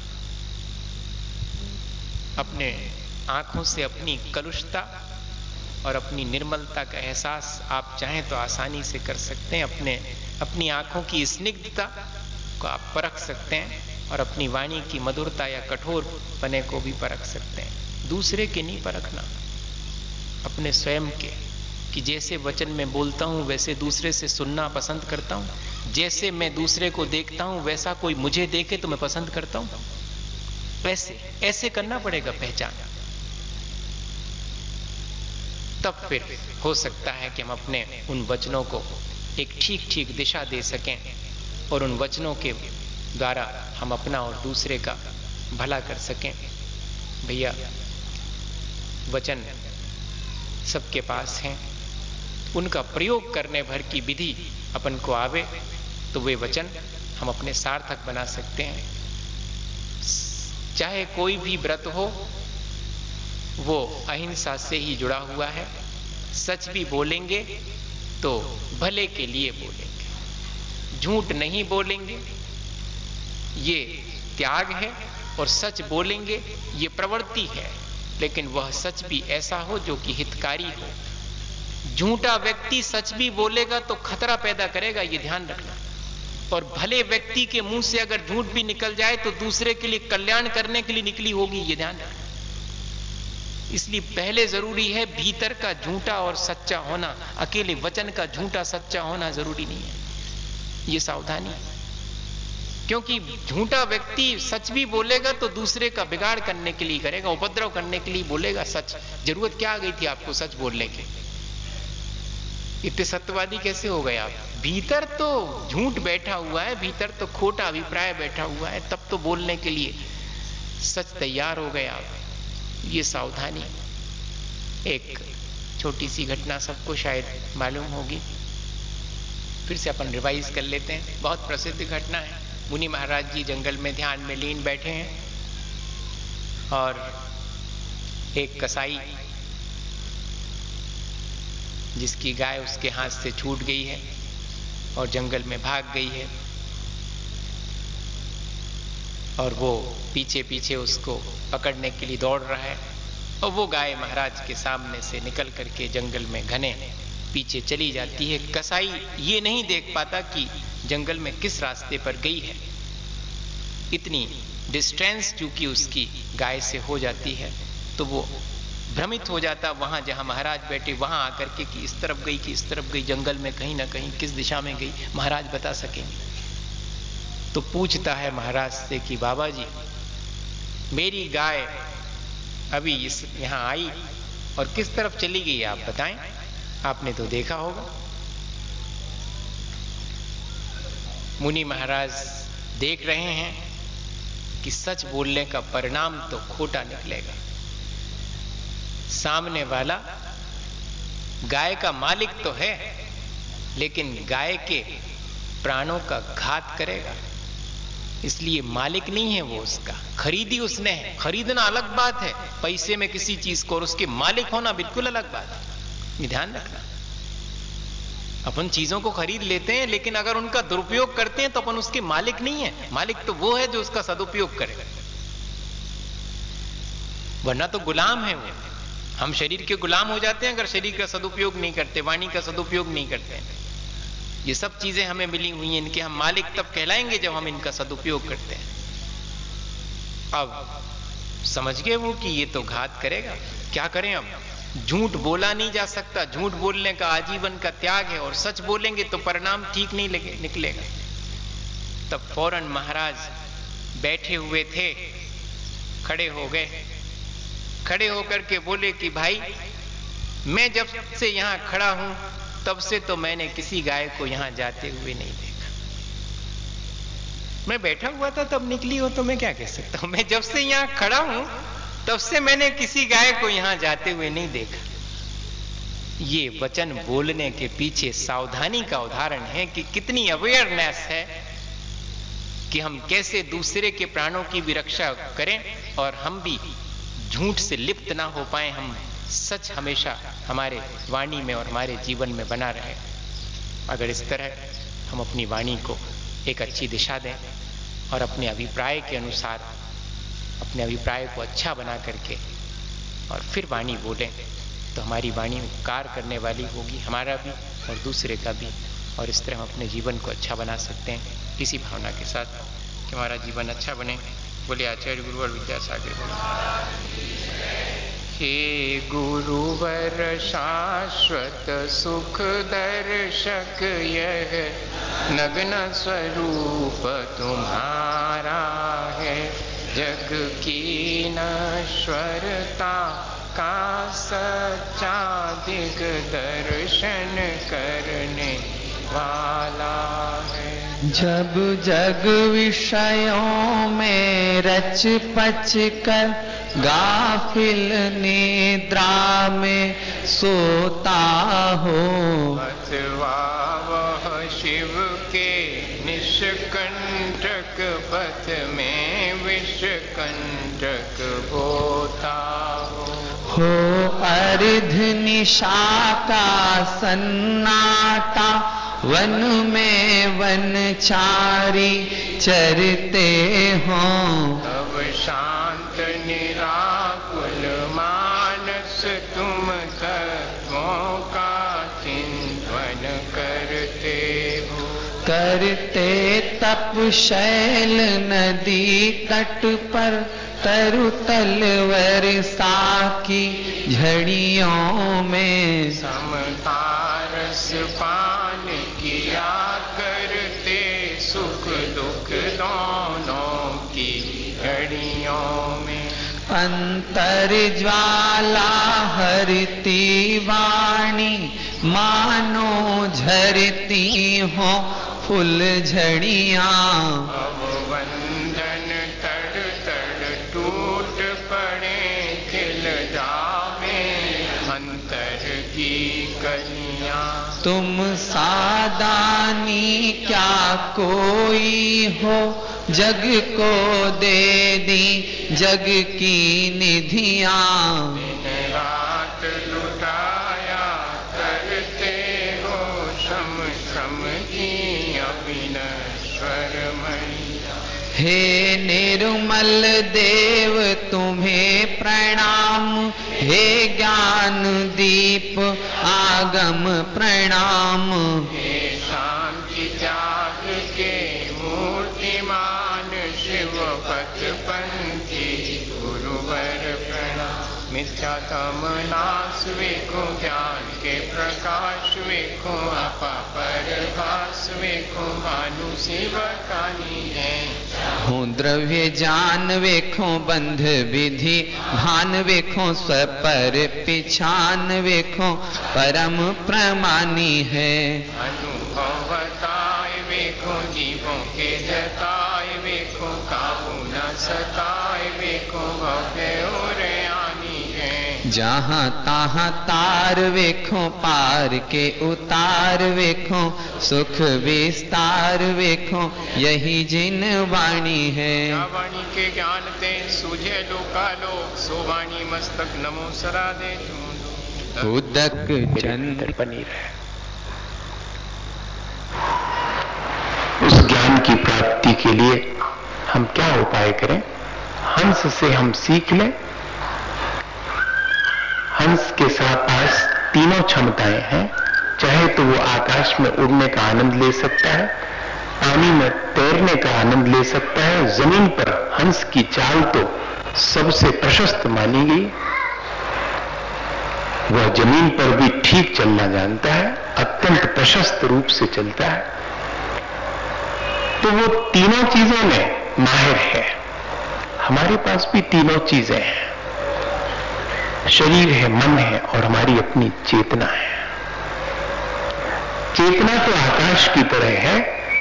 अपने आंखों से अपनी कलुषता और अपनी निर्मलता का एहसास आप चाहें तो आसानी से कर सकते हैं। अपने अपनी आंखों की स्निग्धता को आप परख सकते हैं और अपनी वाणी की मधुरता या कठोर पने को भी परख सकते हैं। दूसरे के नहीं परखना, अपने स्वयं के, कि जैसे वचन में बोलता हूं वैसे दूसरे से सुनना पसंद करता हूं, जैसे मैं दूसरे को देखता हूं वैसा कोई मुझे देखे तो मैं पसंद करता हूं। वैसे ऐसे करना पड़ेगा पहचान, तब फिर हो सकता है कि हम अपने उन वचनों को एक ठीक ठीक दिशा दे सकें और उन वचनों के द्वारा हम अपना और दूसरे का भला कर सकें। भैया वचन सबके पास हैं, उनका प्रयोग करने भर की विधि अपन को आवे तो वे वचन हम अपने सार्थक बना सकते हैं। चाहे कोई भी व्रत हो वो अहिंसा से ही जुड़ा हुआ है। सच भी बोलेंगे तो भले के लिए बोलेंगे, झूठ नहीं बोलेंगे ये त्याग है, और सच बोलेंगे ये प्रवृत्ति है, लेकिन वह सच भी ऐसा हो जो कि हितकारी हो। झूठा व्यक्ति सच भी बोलेगा तो खतरा पैदा करेगा, ये ध्यान रखना, और भले व्यक्ति के मुंह से अगर झूठ भी निकल जाए तो दूसरे के लिए कल्याण करने के लिए निकली होगी, ये ध्यान रखना। इसलिए पहले जरूरी है भीतर का झूठा और सच्चा होना, अकेले वचन का झूठा सच्चा होना जरूरी नहीं है, ये सावधानी। क्योंकि झूठा व्यक्ति सच भी बोलेगा तो दूसरे का बिगाड़ करने के लिए करेगा, उपद्रव करने के लिए बोलेगा सच। जरूरत क्या आ गई थी आपको सच बोलने की? इतने सत्यवादी कैसे हो गए आप? भीतर तो झूठ बैठा हुआ है, भीतर तो खोटा अभिप्राय बैठा हुआ है, तब तो बोलने के लिए सच तैयार हो गए आप। ये सावधानी। एक छोटी सी घटना सबको शायद मालूम होगी, फिर से अपन रिवाइज कर लेते हैं। बहुत प्रसिद्ध घटना है। मुनि महाराज जी जंगल में ध्यान में लीन बैठे हैं और एक कसाई जिसकी गाय उसके हाथ से छूट गई है और जंगल में भाग गई है, और वो पीछे पीछे उसको पकड़ने के लिए दौड़ रहा है, और वो गाय महाराज के सामने से निकल करके जंगल में घने पीछे चली जाती है। कसाई ये नहीं देख पाता कि जंगल में किस रास्ते पर गई है। इतनी डिस्टेंस चूंकि उसकी गाय से हो जाती है तो वो भ्रमित हो जाता वहां जहां महाराज बैठे, वहां आकर के कि इस तरफ गई कि इस तरफ गई, जंगल में कहीं ना कहीं किस दिशा में गई महाराज बता सकेंगे। तो पूछता है महाराज से कि बाबा जी मेरी गाय अभी इस यहां आई और किस तरफ चली गई आप बताएं, आपने तो देखा होगा। मुनि महाराज देख रहे हैं कि सच बोलने का परिणाम तो खोटा निकलेगा। सामने वाला गाय का मालिक तो है, लेकिन गाय के प्राणों का घात करेगा, इसलिए मालिक नहीं है वो, उसका खरीदी उसने है। खरीदना अलग बात है पैसे में किसी चीज को, और उसके मालिक होना बिल्कुल अलग बात है, ये ध्यान रखना। अपन चीजों को खरीद लेते हैं, लेकिन अगर उनका दुरुपयोग करते हैं तो अपन उसके मालिक नहीं है। मालिक तो वो है जो उसका सदुपयोग करे, वरना तो गुलाम है वो। हम शरीर के गुलाम हो जाते हैं अगर शरीर का सदुपयोग नहीं करते, वाणी का सदुपयोग नहीं करते। ये सब चीजें हमें मिली हुई हैं, इनके हम मालिक तब कहलाएंगे जब हम इनका सदुपयोग करते हैं। अब समझ गए वो कि ये तो घात करेगा, क्या करें अब? झूठ बोला नहीं जा सकता, झूठ बोलने का आजीवन का त्याग है, और सच बोलेंगे तो परिणाम ठीक नहीं लगे निकलेगा। तब फौरन महाराज बैठे हुए थे, खड़े हो गए, खड़े होकर के बोले कि भाई मैं जब से यहां खड़ा हूं तब से तो मैंने किसी गाय को यहां जाते हुए नहीं देखा। मैं बैठा हुआ था तब निकली हो तो मैं क्या कह सकता हूं, मैं जब से यहां खड़ा हूं तब से मैंने किसी गाय को यहां जाते हुए नहीं देखा। ये वचन बोलने के पीछे सावधानी का उदाहरण है कि कितनी अवेयरनेस है कि हम कैसे दूसरे के प्राणों की भी रक्षा करें और हम भी झूठ से लिप्त ना हो पाए, हम सच हमेशा हमारे वाणी में और हमारे जीवन में बना रहे। अगर इस तरह हम अपनी वाणी को एक अच्छी दिशा दें और अपने अभिप्राय के अनुसार अपने अभिप्राय को अच्छा बना करके और फिर वाणी बोलें तो हमारी वाणी उपकार करने वाली होगी, हमारा भी और दूसरे का भी। और इस तरह हम अपने जीवन को अच्छा बना सकते हैं इसी भावना के साथ कि हमारा जीवन अच्छा बने। बोले आचार्य गुरु और विद्यासागर बोले। हे गुरुवर शाश्वत सुख दर्शक, यह नग्न स्वरूप तुम्हारा है। जग की नश्वरता का सच्चा दिग्दर्शन करने वाला है। जब जग विषयों में रच पच कर गाफिल निद्रा में सोता हो, अथवा वह शिव के निष्कंटक पथ में विषकंटक बोता हो। हो अर्ध निशा का सन्नाटा, वन में वनचारी चरते हों, तब शांत निराकुल मानस तुम तत्वों का चिंतन करते हो। करते तप शैल नदी तट पर, तरु तलवर साकी झड़ियों में, समतारस पान किया करते सुख दुख दोनों की घड़ियों में। अंतर ज्वाला हरती वाणी, मानो झरती हो फूल झड़ियाँ। अब वंदन तड़ तड़ टूट पड़े, खिल जावे अंतर की कलियाँ। तुम सादानी क्या कोई हो, जग को दे दी जग की निधियाँ। दिन रात लुटाया करते हो, श्रम श्रम की अविनश्वर मैया। हे निर्मल देव तुम्हें प्रणाम, हे ज्ञान दीप आगम प्रणाम। हे शांति त्याग के मूर्तिमान शिव पथ पंथी गुरुवर प्रणाम। मिथ्यातम नाश वेखो, ज्ञान के प्रकाश वेखो, अपापर भास वेखो, भानु शिव कानी है। हूँ द्रव्य जान वेखो, बंध विधि भान वेखो, स्वपर पिछान वेखो, परम प्रमानी है। अनुभव बताए वेखो, जीवों के जताए वेखो, काबू न सताए वेखो, भव्य और आनी है। जहाँ तहाँ तार वेखो, पार के उतार वेखो, सुख विस्तार वेखो, यही जिन वाणी है। या वाणी के ज्ञान ते सूझे लोकालोक, सो वाणी मस्तक नमो सरा दे। उदक चंद्र बनी रहे। उस ज्ञान की प्राप्ति के लिए हम क्या उपाय करें? हंस से हम सीख लें। हंस के साथ पास तीनों क्षमताएं हैं। चाहे तो वो आकाश में उड़ने का आनंद ले सकता है, पानी में तैरने का आनंद ले सकता है। जमीन पर हंस की चाल तो सबसे प्रशस्त मानी गई। वह जमीन पर भी ठीक चलना जानता है, अत्यंत प्रशस्त रूप से चलता है। तो वो तीनों चीजों में माहिर है। हमारे पास भी तीनों चीजें हैं, शरीर है, मन है और हमारी अपनी चेतना है। चेतना तो आकाश की तरह है।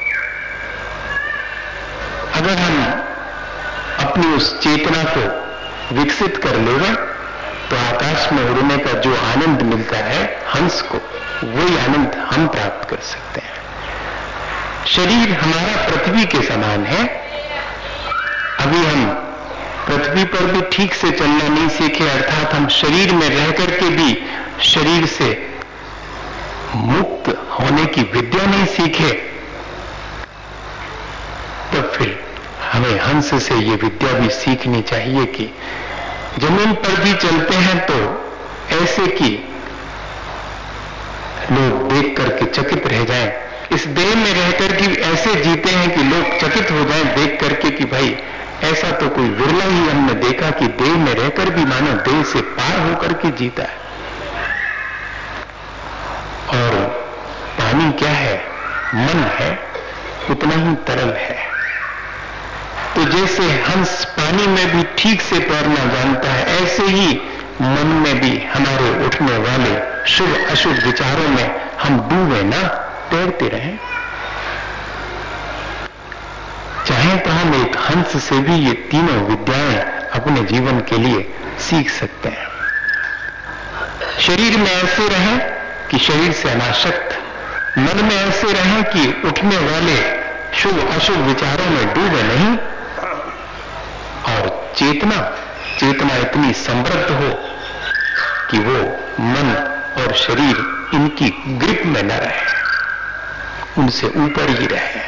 अगर हम अपनी उस चेतना को विकसित कर लेंगे तो आकाश में उड़ने का जो आनंद मिलता है हंस को, वही आनंद हम प्राप्त कर सकते हैं। शरीर हमारा पृथ्वी के समान है। अभी हम पृथ्वी पर भी ठीक से चलना नहीं सीखे, अर्थात हम शरीर में रह करके भी शरीर से मुक्त होने की विद्या नहीं सीखे, तो फिर हमें हंस से ये विद्या भी सीखनी चाहिए कि जमीन पर भी चलते हैं तो ऐसे कि लोग देख करके चकित रह जाएं। इस देह में रहकर के ऐसे जीते हैं कि लोग चकित हो जाएं देख करके कि भाई ऐसा तो कोई विरला ही हमने देखा कि देह में रहकर भी मानो देह से पार होकर के जीता है। और पानी क्या है? मन है, उतना ही तरल है। तो जैसे हंस पानी में भी ठीक से तैरना जानता है, ऐसे ही मन में भी हमारे उठने वाले शुभ अशुभ विचारों में हम डूबे ना, तैरते रहें। चाहे तो हम एक हंस से भी ये तीनों विद्याएं अपने जीवन के लिए सीख सकते हैं। शरीर में ऐसे रहें कि शरीर से अनासक्त, मन में ऐसे रहें कि उठने वाले शुभ अशुभ विचारों में डूबे नहीं, और चेतना चेतना इतनी समृद्ध हो कि वो मन और शरीर इनकी ग्रिप में न रहे, उनसे ऊपर ही रहे।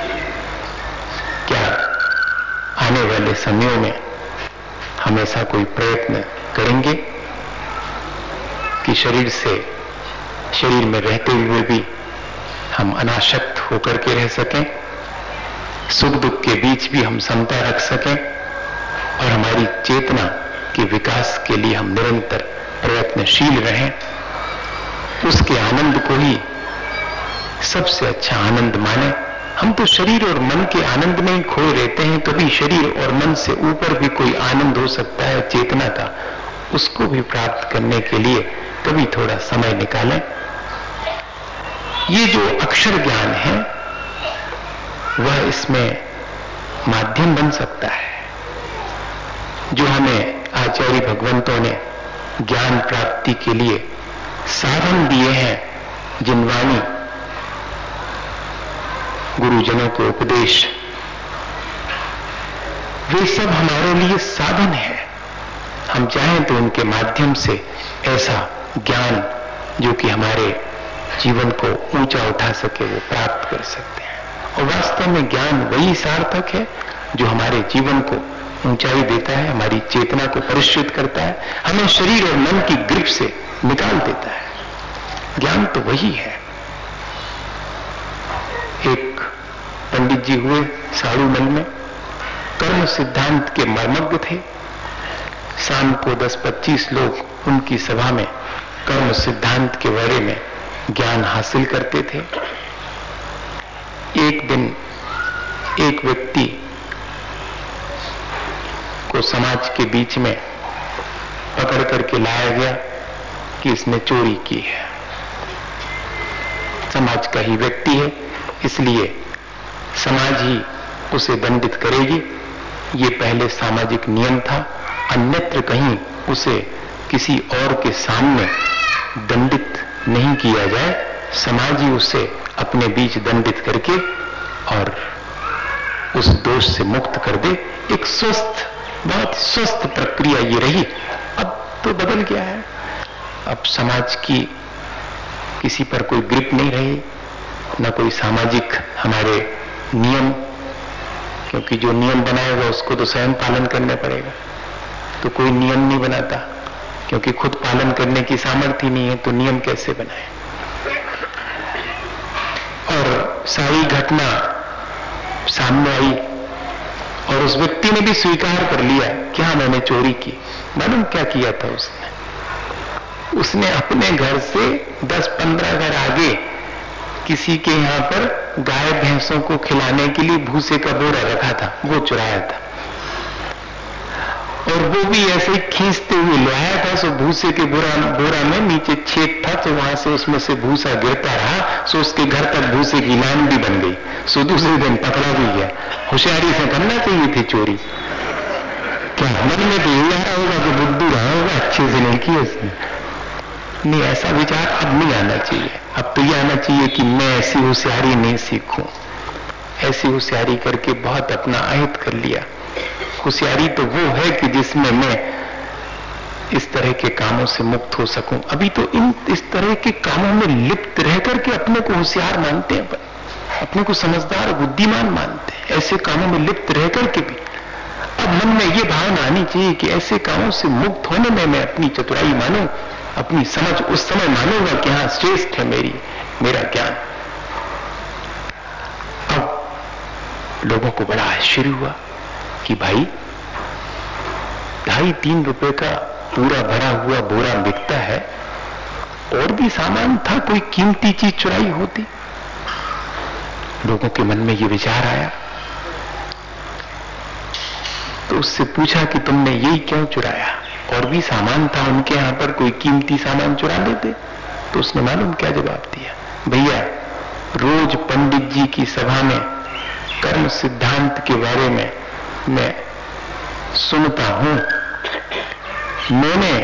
क्या आने वाले समयों में हम ऐसा कोई प्रयत्न करेंगे कि शरीर से शरीर में रहते हुए भी हम अनासक्त होकर के रह सकें, सुख दुख के बीच भी हम समता रख सकें, और हमारी चेतना के विकास के लिए हम निरंतर प्रयत्नशील रहें, उसके आनंद को ही सबसे अच्छा आनंद माने। हम तो शरीर और मन के आनंद में ही खोए रहते हैं। कभी शरीर और मन से ऊपर भी कोई आनंद हो सकता है चेतना का, उसको भी प्राप्त करने के लिए कभी थोड़ा समय निकालें। ये जो अक्षर ज्ञान है वह इसमें माध्यम बन सकता है। जो हमें आचार्य भगवंतों ने ज्ञान प्राप्ति के लिए साधन दिए हैं, जिन वाणी गुरुजनों के उपदेश, वे सब हमारे लिए साधन है। हम चाहें तो उनके माध्यम से ऐसा ज्ञान जो कि हमारे जीवन को ऊंचा उठा सके वो प्राप्त कर सकते हैं। और वास्तव में ज्ञान वही सार्थक है जो हमारे जीवन को ऊंचाई देता है, हमारी चेतना को परिष्कृत करता है, हमें शरीर और मन की ग्रिप से निकाल देता है। ज्ञान तो वही है। एक पंडित जी हुए साड़ूमल में, कर्म सिद्धांत के मर्मज्ञ थे। शाम को दस पच्चीस लोग उनकी सभा में कर्म सिद्धांत के बारे में ज्ञान हासिल करते थे। एक दिन एक व्यक्ति को समाज के बीच में पकड़ करके लाया गया कि इसने चोरी की है। समाज का ही व्यक्ति है, इसलिए समाज ही उसे दंडित करेगी। ये पहले सामाजिक नियम था। अन्यत्र कहीं उसे किसी और के सामने दंडित नहीं किया जाए, समाज ही उसे अपने बीच दंडित करके और उस दोष से मुक्त कर दे। एक स्वस्थ, बहुत स्वस्थ प्रक्रिया ये रही। अब तो बदल गया है। अब समाज की किसी पर कोई ग्रिप नहीं रही, न कोई सामाजिक हमारे नियम, क्योंकि जो नियम बनाएगा उसको तो स्वयं पालन करना पड़ेगा। तो कोई नियम नहीं बनाता, क्योंकि खुद पालन करने की सामर्थ्य नहीं है, तो नियम कैसे बनाए। और सारी घटना सामने आई और उस व्यक्ति ने भी स्वीकार कर लिया कि हाँ मैंने चोरी की। मालूम क्या किया था उसने? उसने अपने घर से दस पंद्रह घर आगे किसी के यहां पर गाय भैंसों को खिलाने के लिए भूसे का बोरा रखा था, वो चुराया था। और वो भी ऐसे ही खींचते हुए ले आया था। सो भूसे के बोरा बोरा में नीचे छेद था, तो वहां से उसमें से भूसा गिरता रहा। सो उसके घर तक भूसे की लाइन भी बन गई। सो दूसरे दिन पकड़ा भी गया। होशियारी से करना चाहिए थी चोरी। क्या मन में तो यही आ रहा होगा कि बुद्धू रहा होगा, अच्छे से नहीं किया उसने। नहीं, ऐसा विचार अब नहीं आना चाहिए। अब तो ये आना चाहिए कि मैं ऐसी होशियारी नहीं सीखूं। ऐसी होशियारी करके बहुत अपना अहित कर लिया। होशियारी तो वो है कि जिसमें मैं इस तरह के कामों से मुक्त हो सकूं। अभी तो इन इस तरह के कामों में लिप्त रह करके अपने को होशियार मानते हैं, अपने को समझदार बुद्धिमान मानते हैं, ऐसे कामों में लिप्त रह करके भी। अब मन में ये भावना आनी चाहिए कि ऐसे कामों से मुक्त होने में मैं अपनी चतुराई मानूं, अपनी समझ उस समय मानूंगा कि हाँ श्रेष्ठ है मेरी मेरा ज्ञान। अब लोगों को बड़ा आश्चर्य हुआ कि भाई ढाई तीन रुपए का पूरा भरा हुआ बोरा बिकता है, और भी सामान था, कोई कीमती चीज चुराई होती। लोगों के मन में ये विचार आया, तो उससे पूछा कि तुमने यही क्यों चुराया? और भी सामान था उनके यहां पर, कोई कीमती सामान चुरा लेते। तो उसने मालूम क्या जवाब दिया? भैया, रोज पंडित जी की सभा में कर्म सिद्धांत के बारे में मैं सुनता हूं। मैंने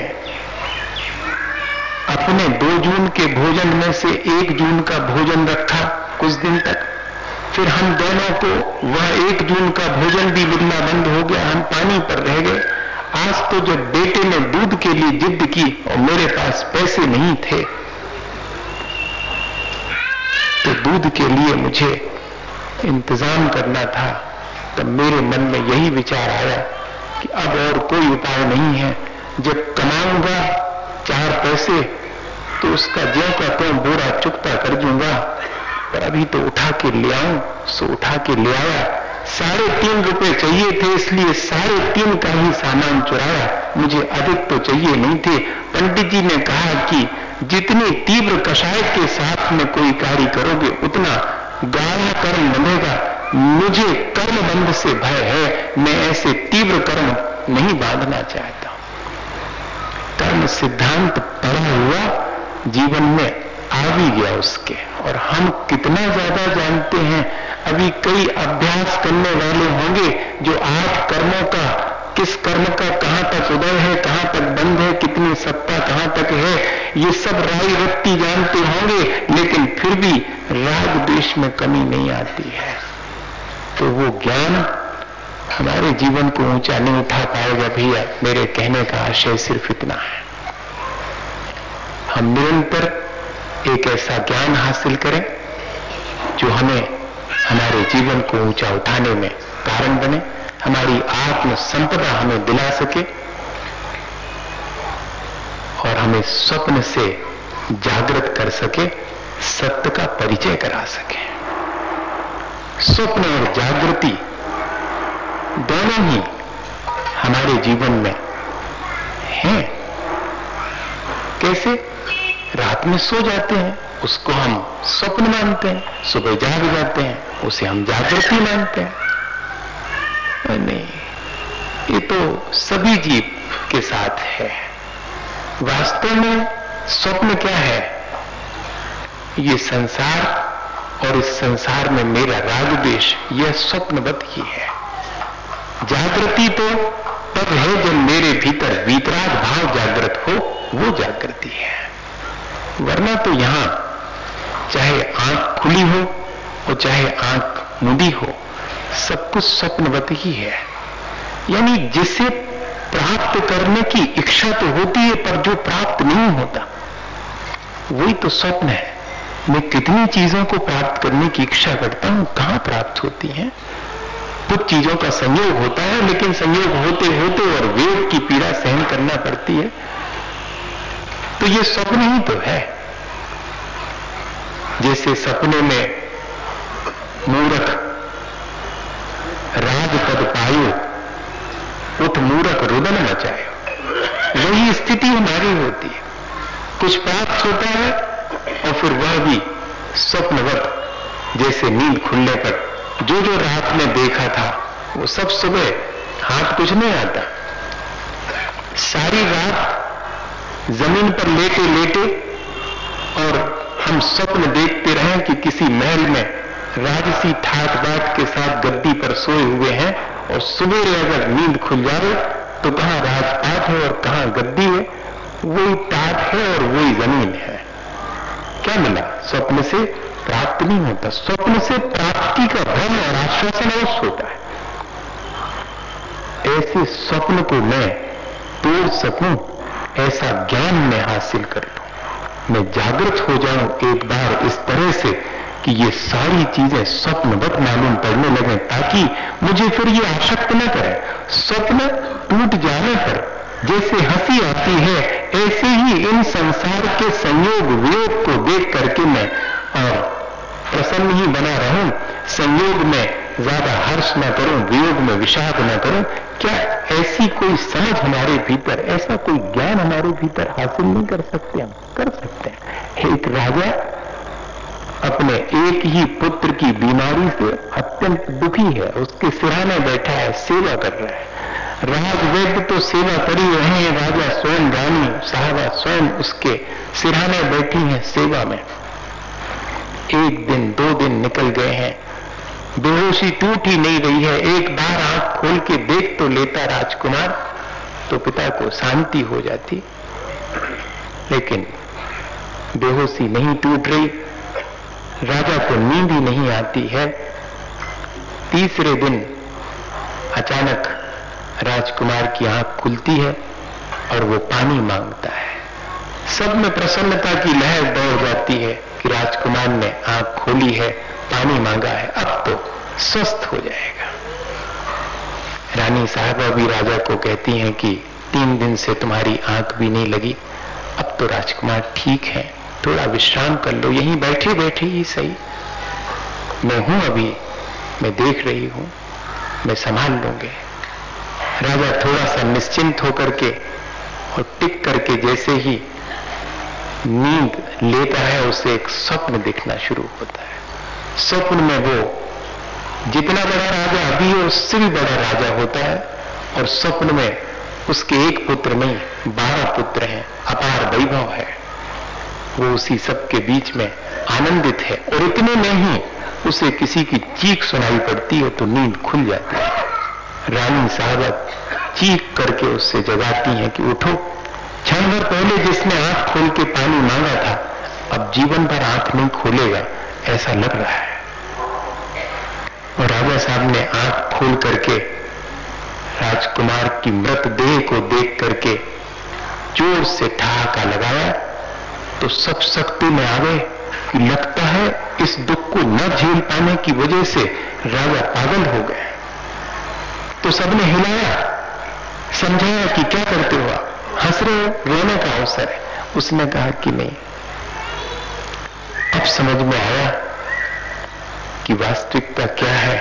अपने दो जून के भोजन में से एक जून का भोजन रखा कुछ दिन तक, फिर हम दोनों को वह एक जून का भोजन भी मिलना बंद हो गया, हम पानी पर रह गए। आज तो जब बेटे ने दूध के लिए जिद की और मेरे पास पैसे नहीं थे, तो दूध के लिए मुझे इंतजाम करना था, तब मेरे मन में यही विचार आया कि अब और कोई उपाय नहीं है। जब कमाऊंगा चार पैसे तो उसका ज्यों का त्यों बोरा चुकता कर दूंगा, पर अभी तो उठा के ले आऊं। सो उठा के ले आया। साढ़े तीन रुपए चाहिए थे, इसलिए साढ़े तीन का ही सामान चुराया, मुझे अधिक तो चाहिए नहीं थे। पंडित जी ने कहा कि जितनी तीव्र कषाय के साथ में कोई कार्य करोगे उतना गाढ़ा कर्म बंधेगा। मुझे कर्म बंध से भय है, मैं ऐसे तीव्र कर्म नहीं बांधना चाहता। कर्म सिद्धांत पड़ा हुआ जीवन में आ भी गया उसके, और हम कितना ज्यादा जानते हैं। अभी कई अभ्यास करने वाले होंगे जो आठ कर्मों का, किस कर्म का कहां तक उदय है, कहां तक बंद है, कितनी सत्ता कहां तक है, ये सब राई रत्ती जानते होंगे, लेकिन फिर भी राग द्वेष में कमी नहीं आती है। तो वो ज्ञान हमारे जीवन को ऊंचा नहीं उठा पाएगा। भैया, मेरे कहने का आशय सिर्फ इतना है, हम निरंतर एक ऐसा ज्ञान हासिल करें जो हमें हमारे जीवन को ऊंचा उठाने में कारण बने, हमारी आत्म संपदा हमें दिला सके और हमें स्वप्न से जागृत कर सके, सत्य का परिचय करा सके। स्वप्न और जागृति दोनों ही हमारे जीवन में हैं। कैसे? रात में सो जाते हैं, उसको हम स्वप्न मानते हैं, सुबह जाग जाते हैं, उसे हम जागृति मानते हैं। नहीं, ये तो सभी जीव के साथ है। वास्तव में स्वप्न क्या है? ये संसार और इस संसार में मेरा राग द्वेष, यह स्वप्नवत ही है। जागृति तो तब है जब मेरे भीतर वीतराग भाव जागृत हो, वो जागृति है। वरना तो यहां चाहे आंख खुली हो और चाहे आंख मूंदी हो, सब कुछ स्वप्नवत ही है। यानी जिसे प्राप्त करने की इच्छा तो होती है, पर जो प्राप्त नहीं होता वही तो स्वप्न है। मैं कितनी चीजों को प्राप्त करने की इच्छा करता हूं, कहां प्राप्त होती हैं? कुछ चीजों का संयोग होता है, लेकिन संयोग होते होते और वेग की पीड़ा सहन करना पड़ती है। तो ये स्वप्न ही तो है। जैसे सपने में मूर्ख राज पद पायो, उठ मूर्ख रुदन मचायो, वही स्थिति हमारी होती है। कुछ प्राप्त होता है और फिर वह भी स्वप्नवत, जैसे नींद खुलने पर जो जो रात में देखा था वो सब सुबह हाथ कुछ नहीं आता। सारी रात जमीन पर लेटे लेटे और हम स्वप्न देखते रहे कि किसी महल में राजसी ठाट बाट के साथ गद्दी पर सोए हुए हैं, और सुबह अगर नींद खुल जाए तो कहां राजपाट है और कहां गद्दी है, वही टाट है और वही जमीन है। क्या मिला? स्वप्न से प्राप्त नहीं होता। स्वप्न से प्राप्ति का भ्रम और आश्वासन अवश्य होता है। ऐसे स्वप्न को मैं तोड़ सकूं, ऐसा ज्ञान मैं हासिल कर लूं, मैं जागृत हो जाऊं एक बार इस तरह से कि ये सारी चीजें स्वप्नवत मालूम पड़ने लगे, ताकि मुझे फिर ये आसक्त न करे। स्वप्न टूट जाने पर जैसे हंसी आती है, ऐसे ही इन संसार के संयोग वियोग को देख करके मैं और प्रसन्न ही बना रहूं। संयोग में ज्यादा हर्ष न करूं, वियोग में विषाद न करूं। क्या ऐसी कोई समझ हमारे भीतर, ऐसा कोई ज्ञान हमारे भीतर हासिल नहीं कर सकते? हम कर सकते हैं। एक राजा अपने एक ही पुत्र की बीमारी से अत्यंत दुखी है, उसके सिरहाने बैठा है, सेवा कर रहा है। राजवैद्य तो सेवा कर ही रहे हैं, राजा स्वयं, रानी साहबा स्वयं उसके सिरहाने बैठी हैं सेवा में। एक दिन दो दिन निकल गए हैं, बेहोशी टूट ही नहीं रही है। एक बार आंख खोल के देख तो लेता राजकुमार, तो पिता को शांति हो जाती, लेकिन बेहोशी नहीं टूट रही, राजा को नींद ही नहीं आती है। तीसरे दिन अचानक राजकुमार की आंख खुलती है और वो पानी मांगता है। सब में प्रसन्नता की लहर दौड़ जाती है कि राजकुमार ने आंख खोली है, पानी मांगा है, अब तो स्वस्थ हो जाएगा। रानी साहबा भी राजा को कहती हैं कि तीन दिन से तुम्हारी आंख भी नहीं लगी, अब तो राजकुमार ठीक है, थोड़ा विश्राम कर लो, यहीं बैठे बैठे ही सही, मैं हूं अभी, मैं देख रही हूं, मैं संभाल लूंगे। राजा थोड़ा सा निश्चिंत होकर के और टिक करके जैसे ही नींद लेता है, उसे एक स्वप्न दिखना शुरू होता है। स्वप्न में वो जितना बड़ा राजा अभी है उससे भी बड़ा राजा होता है, और स्वप्न में उसके एक पुत्र नहीं बारह पुत्र हैं, अपार वैभव है, वो उसी सबके बीच में आनंदित है। और इतने में ही उसे किसी की चीख सुनाई पड़ती है तो नींद खुल जाती है। रानी साहबा चीख करके उससे जगाती हैं कि उठो, क्षण भर पहले जिसने आंख खोल के पानी मांगा था, अब जीवन भर आंख नहीं खोलेगा ऐसा लग रहा है। और राजा साहब ने आंख खोल करके राजकुमार की मृतदेह को देख करके जोर से ठहाका लगाया तो सब शक्ति में आ गए कि लगता है इस दुख को न झेल पाने की वजह से राजा पागल हो गए। तो सबने हिलाया, समझाया कि क्या करते हो आप, हंस रहे हो, रोने का अवसर है। उसने कहा कि नहीं, अब समझ में आया कि वास्तविकता क्या है।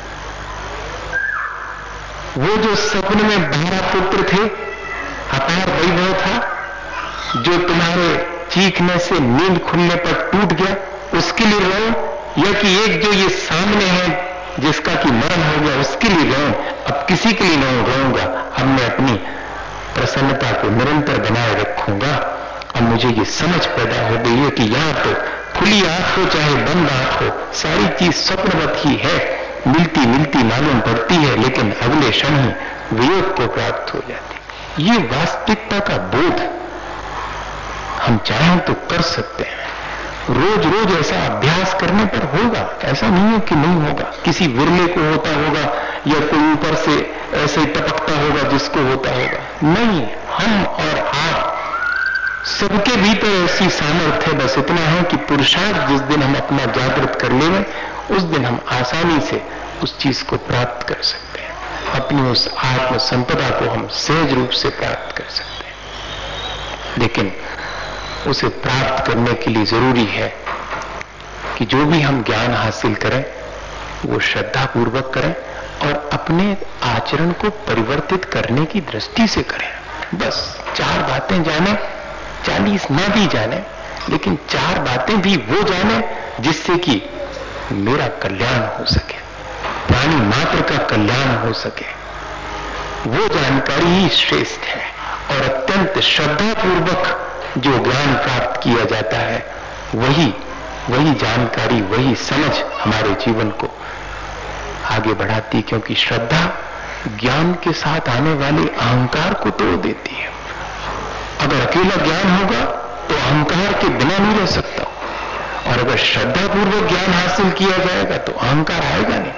वो जो सपने में बारह पुत्र थे, अपार वैभव था, जो तुम्हारे चीखने से नींद खुलने पर टूट गया, उसके लिए रो, या कि एक जो ये सामने है जिसका कि मरण हो गया उसके लिए रो? अब किसी के लिए नहीं रोऊंगा, अब मैं अपनी प्रसन्नता को निरंतर बनाए रखूंगा। अब मुझे ये समझ पैदा हो गई है कि यहां तो खुली आंख हो चाहे बंद आंख हो, सारी चीज स्वप्नवत ही है, मिलती मिलती मालूम पड़ती है, लेकिन अगले क्षण ही वियोग को प्राप्त हो जाती। ये वास्तविकता का बोध हम चाहें तो कर सकते हैं। रोज रोज ऐसा अभ्यास करने पर होगा, ऐसा नहीं है कि नहीं होगा। किसी विरले को होता होगा या कोई ऊपर से ऐसे टपकता होगा जिसको होता होगा, नहीं, हम और आप सबके भीतर ऐसी सामर्थ्य है। बस इतना है कि पुरुषार्थ जिस दिन हम अपना जागृत कर लेंगे, उस दिन हम आसानी से उस चीज को प्राप्त कर सकते हैं। अपनी उस आत्म संपदा को हम सहज रूप से प्राप्त कर सकते हैं। लेकिन उसे प्राप्त करने के लिए जरूरी है कि जो भी हम ज्ञान हासिल करें वो श्रद्धा पूर्वक करें और अपने आचरण को परिवर्तित करने की दृष्टि से करें। बस चार बातें जाने, चालीस ना भी जाने, लेकिन चार बातें भी वो जाने जिससे कि मेरा कल्याण हो सके, प्राणी मात्र का कल्याण हो सके। वो जानकारी ही श्रेष्ठ है। और अत्यंत श्रद्धा पूर्वक जो ज्ञान प्राप्त किया जाता है, वही वही जानकारी, वही समझ हमारे जीवन को आगे बढ़ाती, क्योंकि श्रद्धा ज्ञान के साथ आने वाले अहंकार को तोड़ देती है। अगर अकेला ज्ञान होगा तो अहंकार के बिना नहीं रह सकता, और अगर श्रद्धा पूर्वक ज्ञान हासिल किया जाएगा तो अहंकार आएगा नहीं।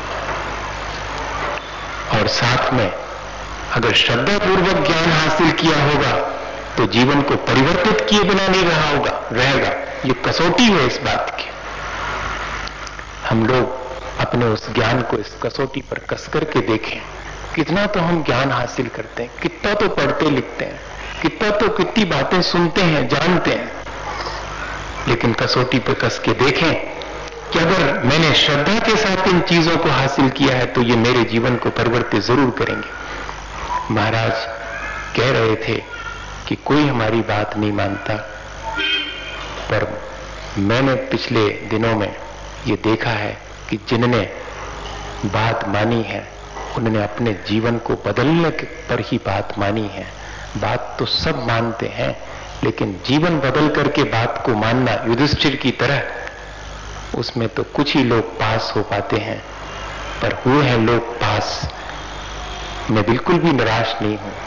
और साथ में अगर श्रद्धा पूर्वक ज्ञान हासिल किया होगा तो जीवन को परिवर्तित किए बिना नहीं रहा होगा रहेगा। ये कसौटी है इस बात की। हम लोग अपने उस ज्ञान को इस कसौटी पर कस करके देखें, कितना तो हम ज्ञान हासिल करते हैं, कितना तो पढ़ते लिखते हैं, कितना तो कितनी बातें सुनते हैं, जानते हैं, लेकिन कसौटी पर कस के देखें कि अगर मैंने श्रद्धा के साथ इन चीजों को हासिल किया है तो ये मेरे जीवन को परिवर्तित जरूर करेंगे। महाराज कह रहे थे कि कोई हमारी बात नहीं मानता, पर मैंने पिछले दिनों में ये देखा है कि जिन्होंने बात मानी है उन्होंने अपने जीवन को बदलने पर ही बात मानी है। बात तो सब मानते हैं, लेकिन जीवन बदल करके बात को मानना युधिष्ठिर की तरह, उसमें तो कुछ ही लोग पास हो पाते हैं, पर हुए हैं लोग पास। मैं बिल्कुल भी निराश नहीं हूं।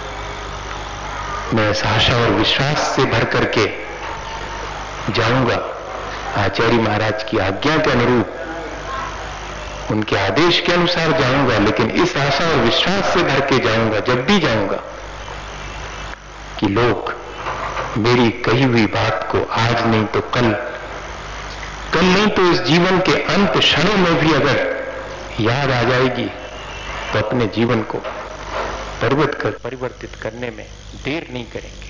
मैं इस आशा और विश्वास से भर करके जाऊंगा, आचार्य महाराज की आज्ञा के अनुरूप, उनके आदेश के अनुसार जाऊंगा, लेकिन इस आशा और विश्वास से भर के जाऊंगा जब भी जाऊंगा कि लोग मेरी कही हुई बात को आज नहीं तो कल, कल नहीं तो इस जीवन के अंत क्षणों में भी अगर याद आ जाएगी तो अपने जीवन को परिवर्तित कर परिवर्तित करने में देर नहीं करेंगे।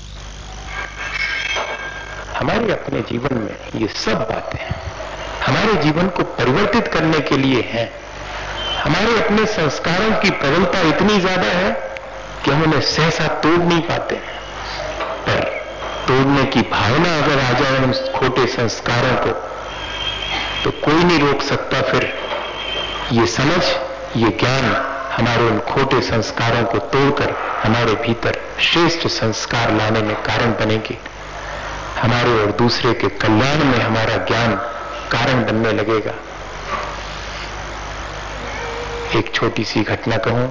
हमारे अपने जीवन में ये सब बातें हमारे जीवन को परिवर्तित करने के लिए हैं। हमारे अपने संस्कारों की प्रबलता इतनी ज्यादा है कि हम उन्हें सहसा तोड़ नहीं पाते, पर तोड़ने की भावना अगर आ जाए उन खोटे संस्कारों को तो कोई नहीं रोक सकता। फिर ये समझ, ये ज्ञान हमारे उन खोटे संस्कारों को तोड़कर हमारे भीतर श्रेष्ठ संस्कार लाने में कारण बनेगी। हमारे और दूसरे के कल्याण में हमारा ज्ञान कारण बनने लगेगा। एक छोटी सी घटना कहूं,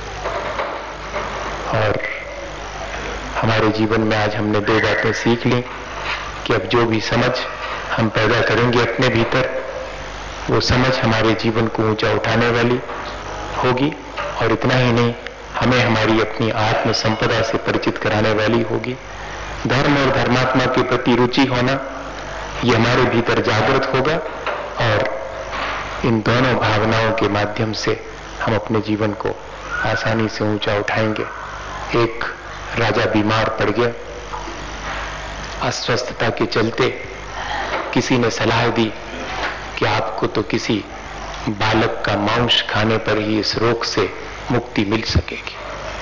और हमारे जीवन में आज हमने दो बातें सीख ली कि अब जो भी समझ हम पैदा करेंगे अपने भीतर, वो समझ हमारे जीवन को ऊंचा उठाने वाली होगी, और इतना ही नहीं, हमें हमारी अपनी आत्म संपदा से परिचित कराने वाली होगी। धर्म और धर्मात्मा के प्रति रुचि होना, ये हमारे भीतर जागृत होगा, और इन दोनों भावनाओं के माध्यम से हम अपने जीवन को आसानी से ऊंचा उठाएंगे। एक राजा बीमार पड़ गया, अस्वस्थता के चलते किसी ने सलाह दी कि आपको तो किसी बालक का मांस खाने पर ही इस रोग से मुक्ति मिल सकेगी।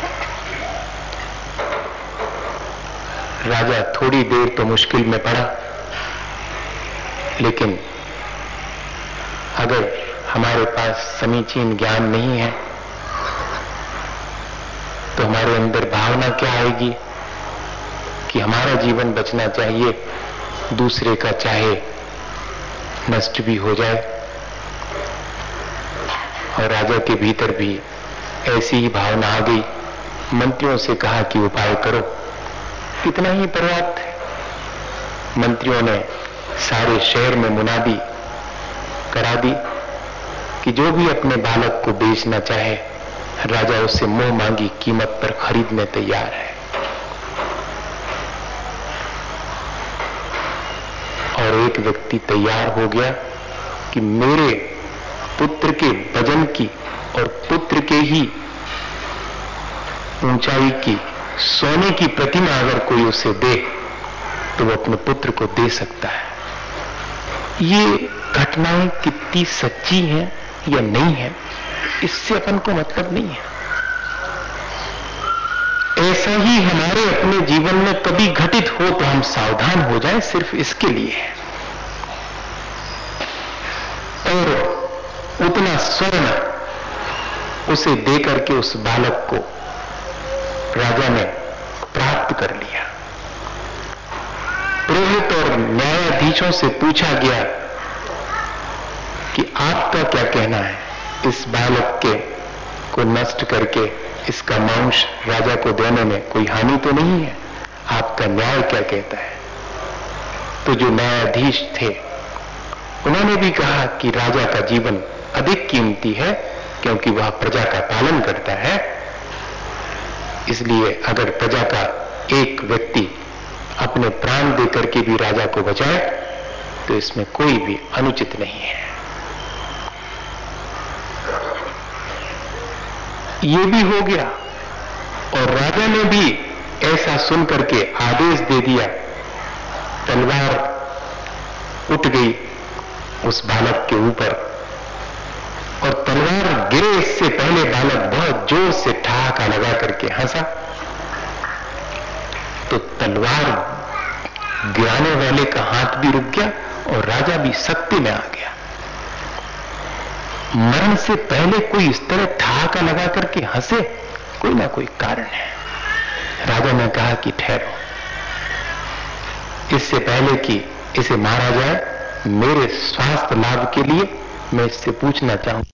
राजा थोड़ी देर तो मुश्किल में पड़ा, लेकिन अगर हमारे पास समीचीन ज्ञान नहीं है तो हमारे अंदर भावना क्या आएगी कि हमारा जीवन बचना चाहिए, दूसरे का चाहे नष्ट भी हो जाए। और राजा के भीतर भी ऐसी ही भावना आ गई। मंत्रियों से कहा कि उपाय करो, इतना ही पर्याप्त है। मंत्रियों ने सारे शहर में मुनादी करा दी कि जो भी अपने बालक को बेचना चाहे, राजा उससे मुंह मांगी कीमत पर खरीदने तैयार है। और एक व्यक्ति तैयार हो गया कि मेरे पुत्र के वजन की और पुत्र के ही ऊंचाई की सोने की प्रतिमा अगर कोई उसे दे तो वो अपने पुत्र को दे सकता है। ये घटनाएं कितनी सच्ची हैं या नहीं है, इससे अपन को मतलब नहीं है। ऐसा ही हमारे अपने जीवन में कभी घटित हो तो हम सावधान हो जाएं, सिर्फ इसके लिए है। और उतना स्वर्ण उसे देकर के उस बालक को राजा ने प्राप्त कर लिया। पुरोहित और न्यायाधीशों से पूछा गया कि आपका क्या कहना है, इस बालक के को नष्ट करके इसका मांस राजा को देने में कोई हानि तो नहीं है, आपका न्याय क्या कहता है? तो जो न्यायाधीश थे उन्होंने भी कहा कि राजा का जीवन अधिक कीमती है, क्योंकि वह प्रजा का पालन करता है। इसलिए अगर प्रजा का एक व्यक्ति अपने प्राण देकर के भी राजा को बचाए तो इसमें कोई भी अनुचित नहीं है। ये भी हो गया, और राजा ने भी ऐसा सुन करके आदेश दे दिया। तलवार उठ गई उस बालक के ऊपर, और तलवार गिरे इससे पहले बालक बहुत जोर से ठहाका लगा करके हंसा, तो तलवार गिराने वाले का हाथ भी रुक गया और राजा भी शक्ति में आ गया। मरण से पहले कोई इस तरह ठहाका लगा करके हंसे, कोई ना कोई कारण है। राजा ने कहा कि ठहरो, इससे पहले कि इसे मारा जाए, मेरे स्वास्थ्य लाभ के लिए मैं इससे पूछना चाहूं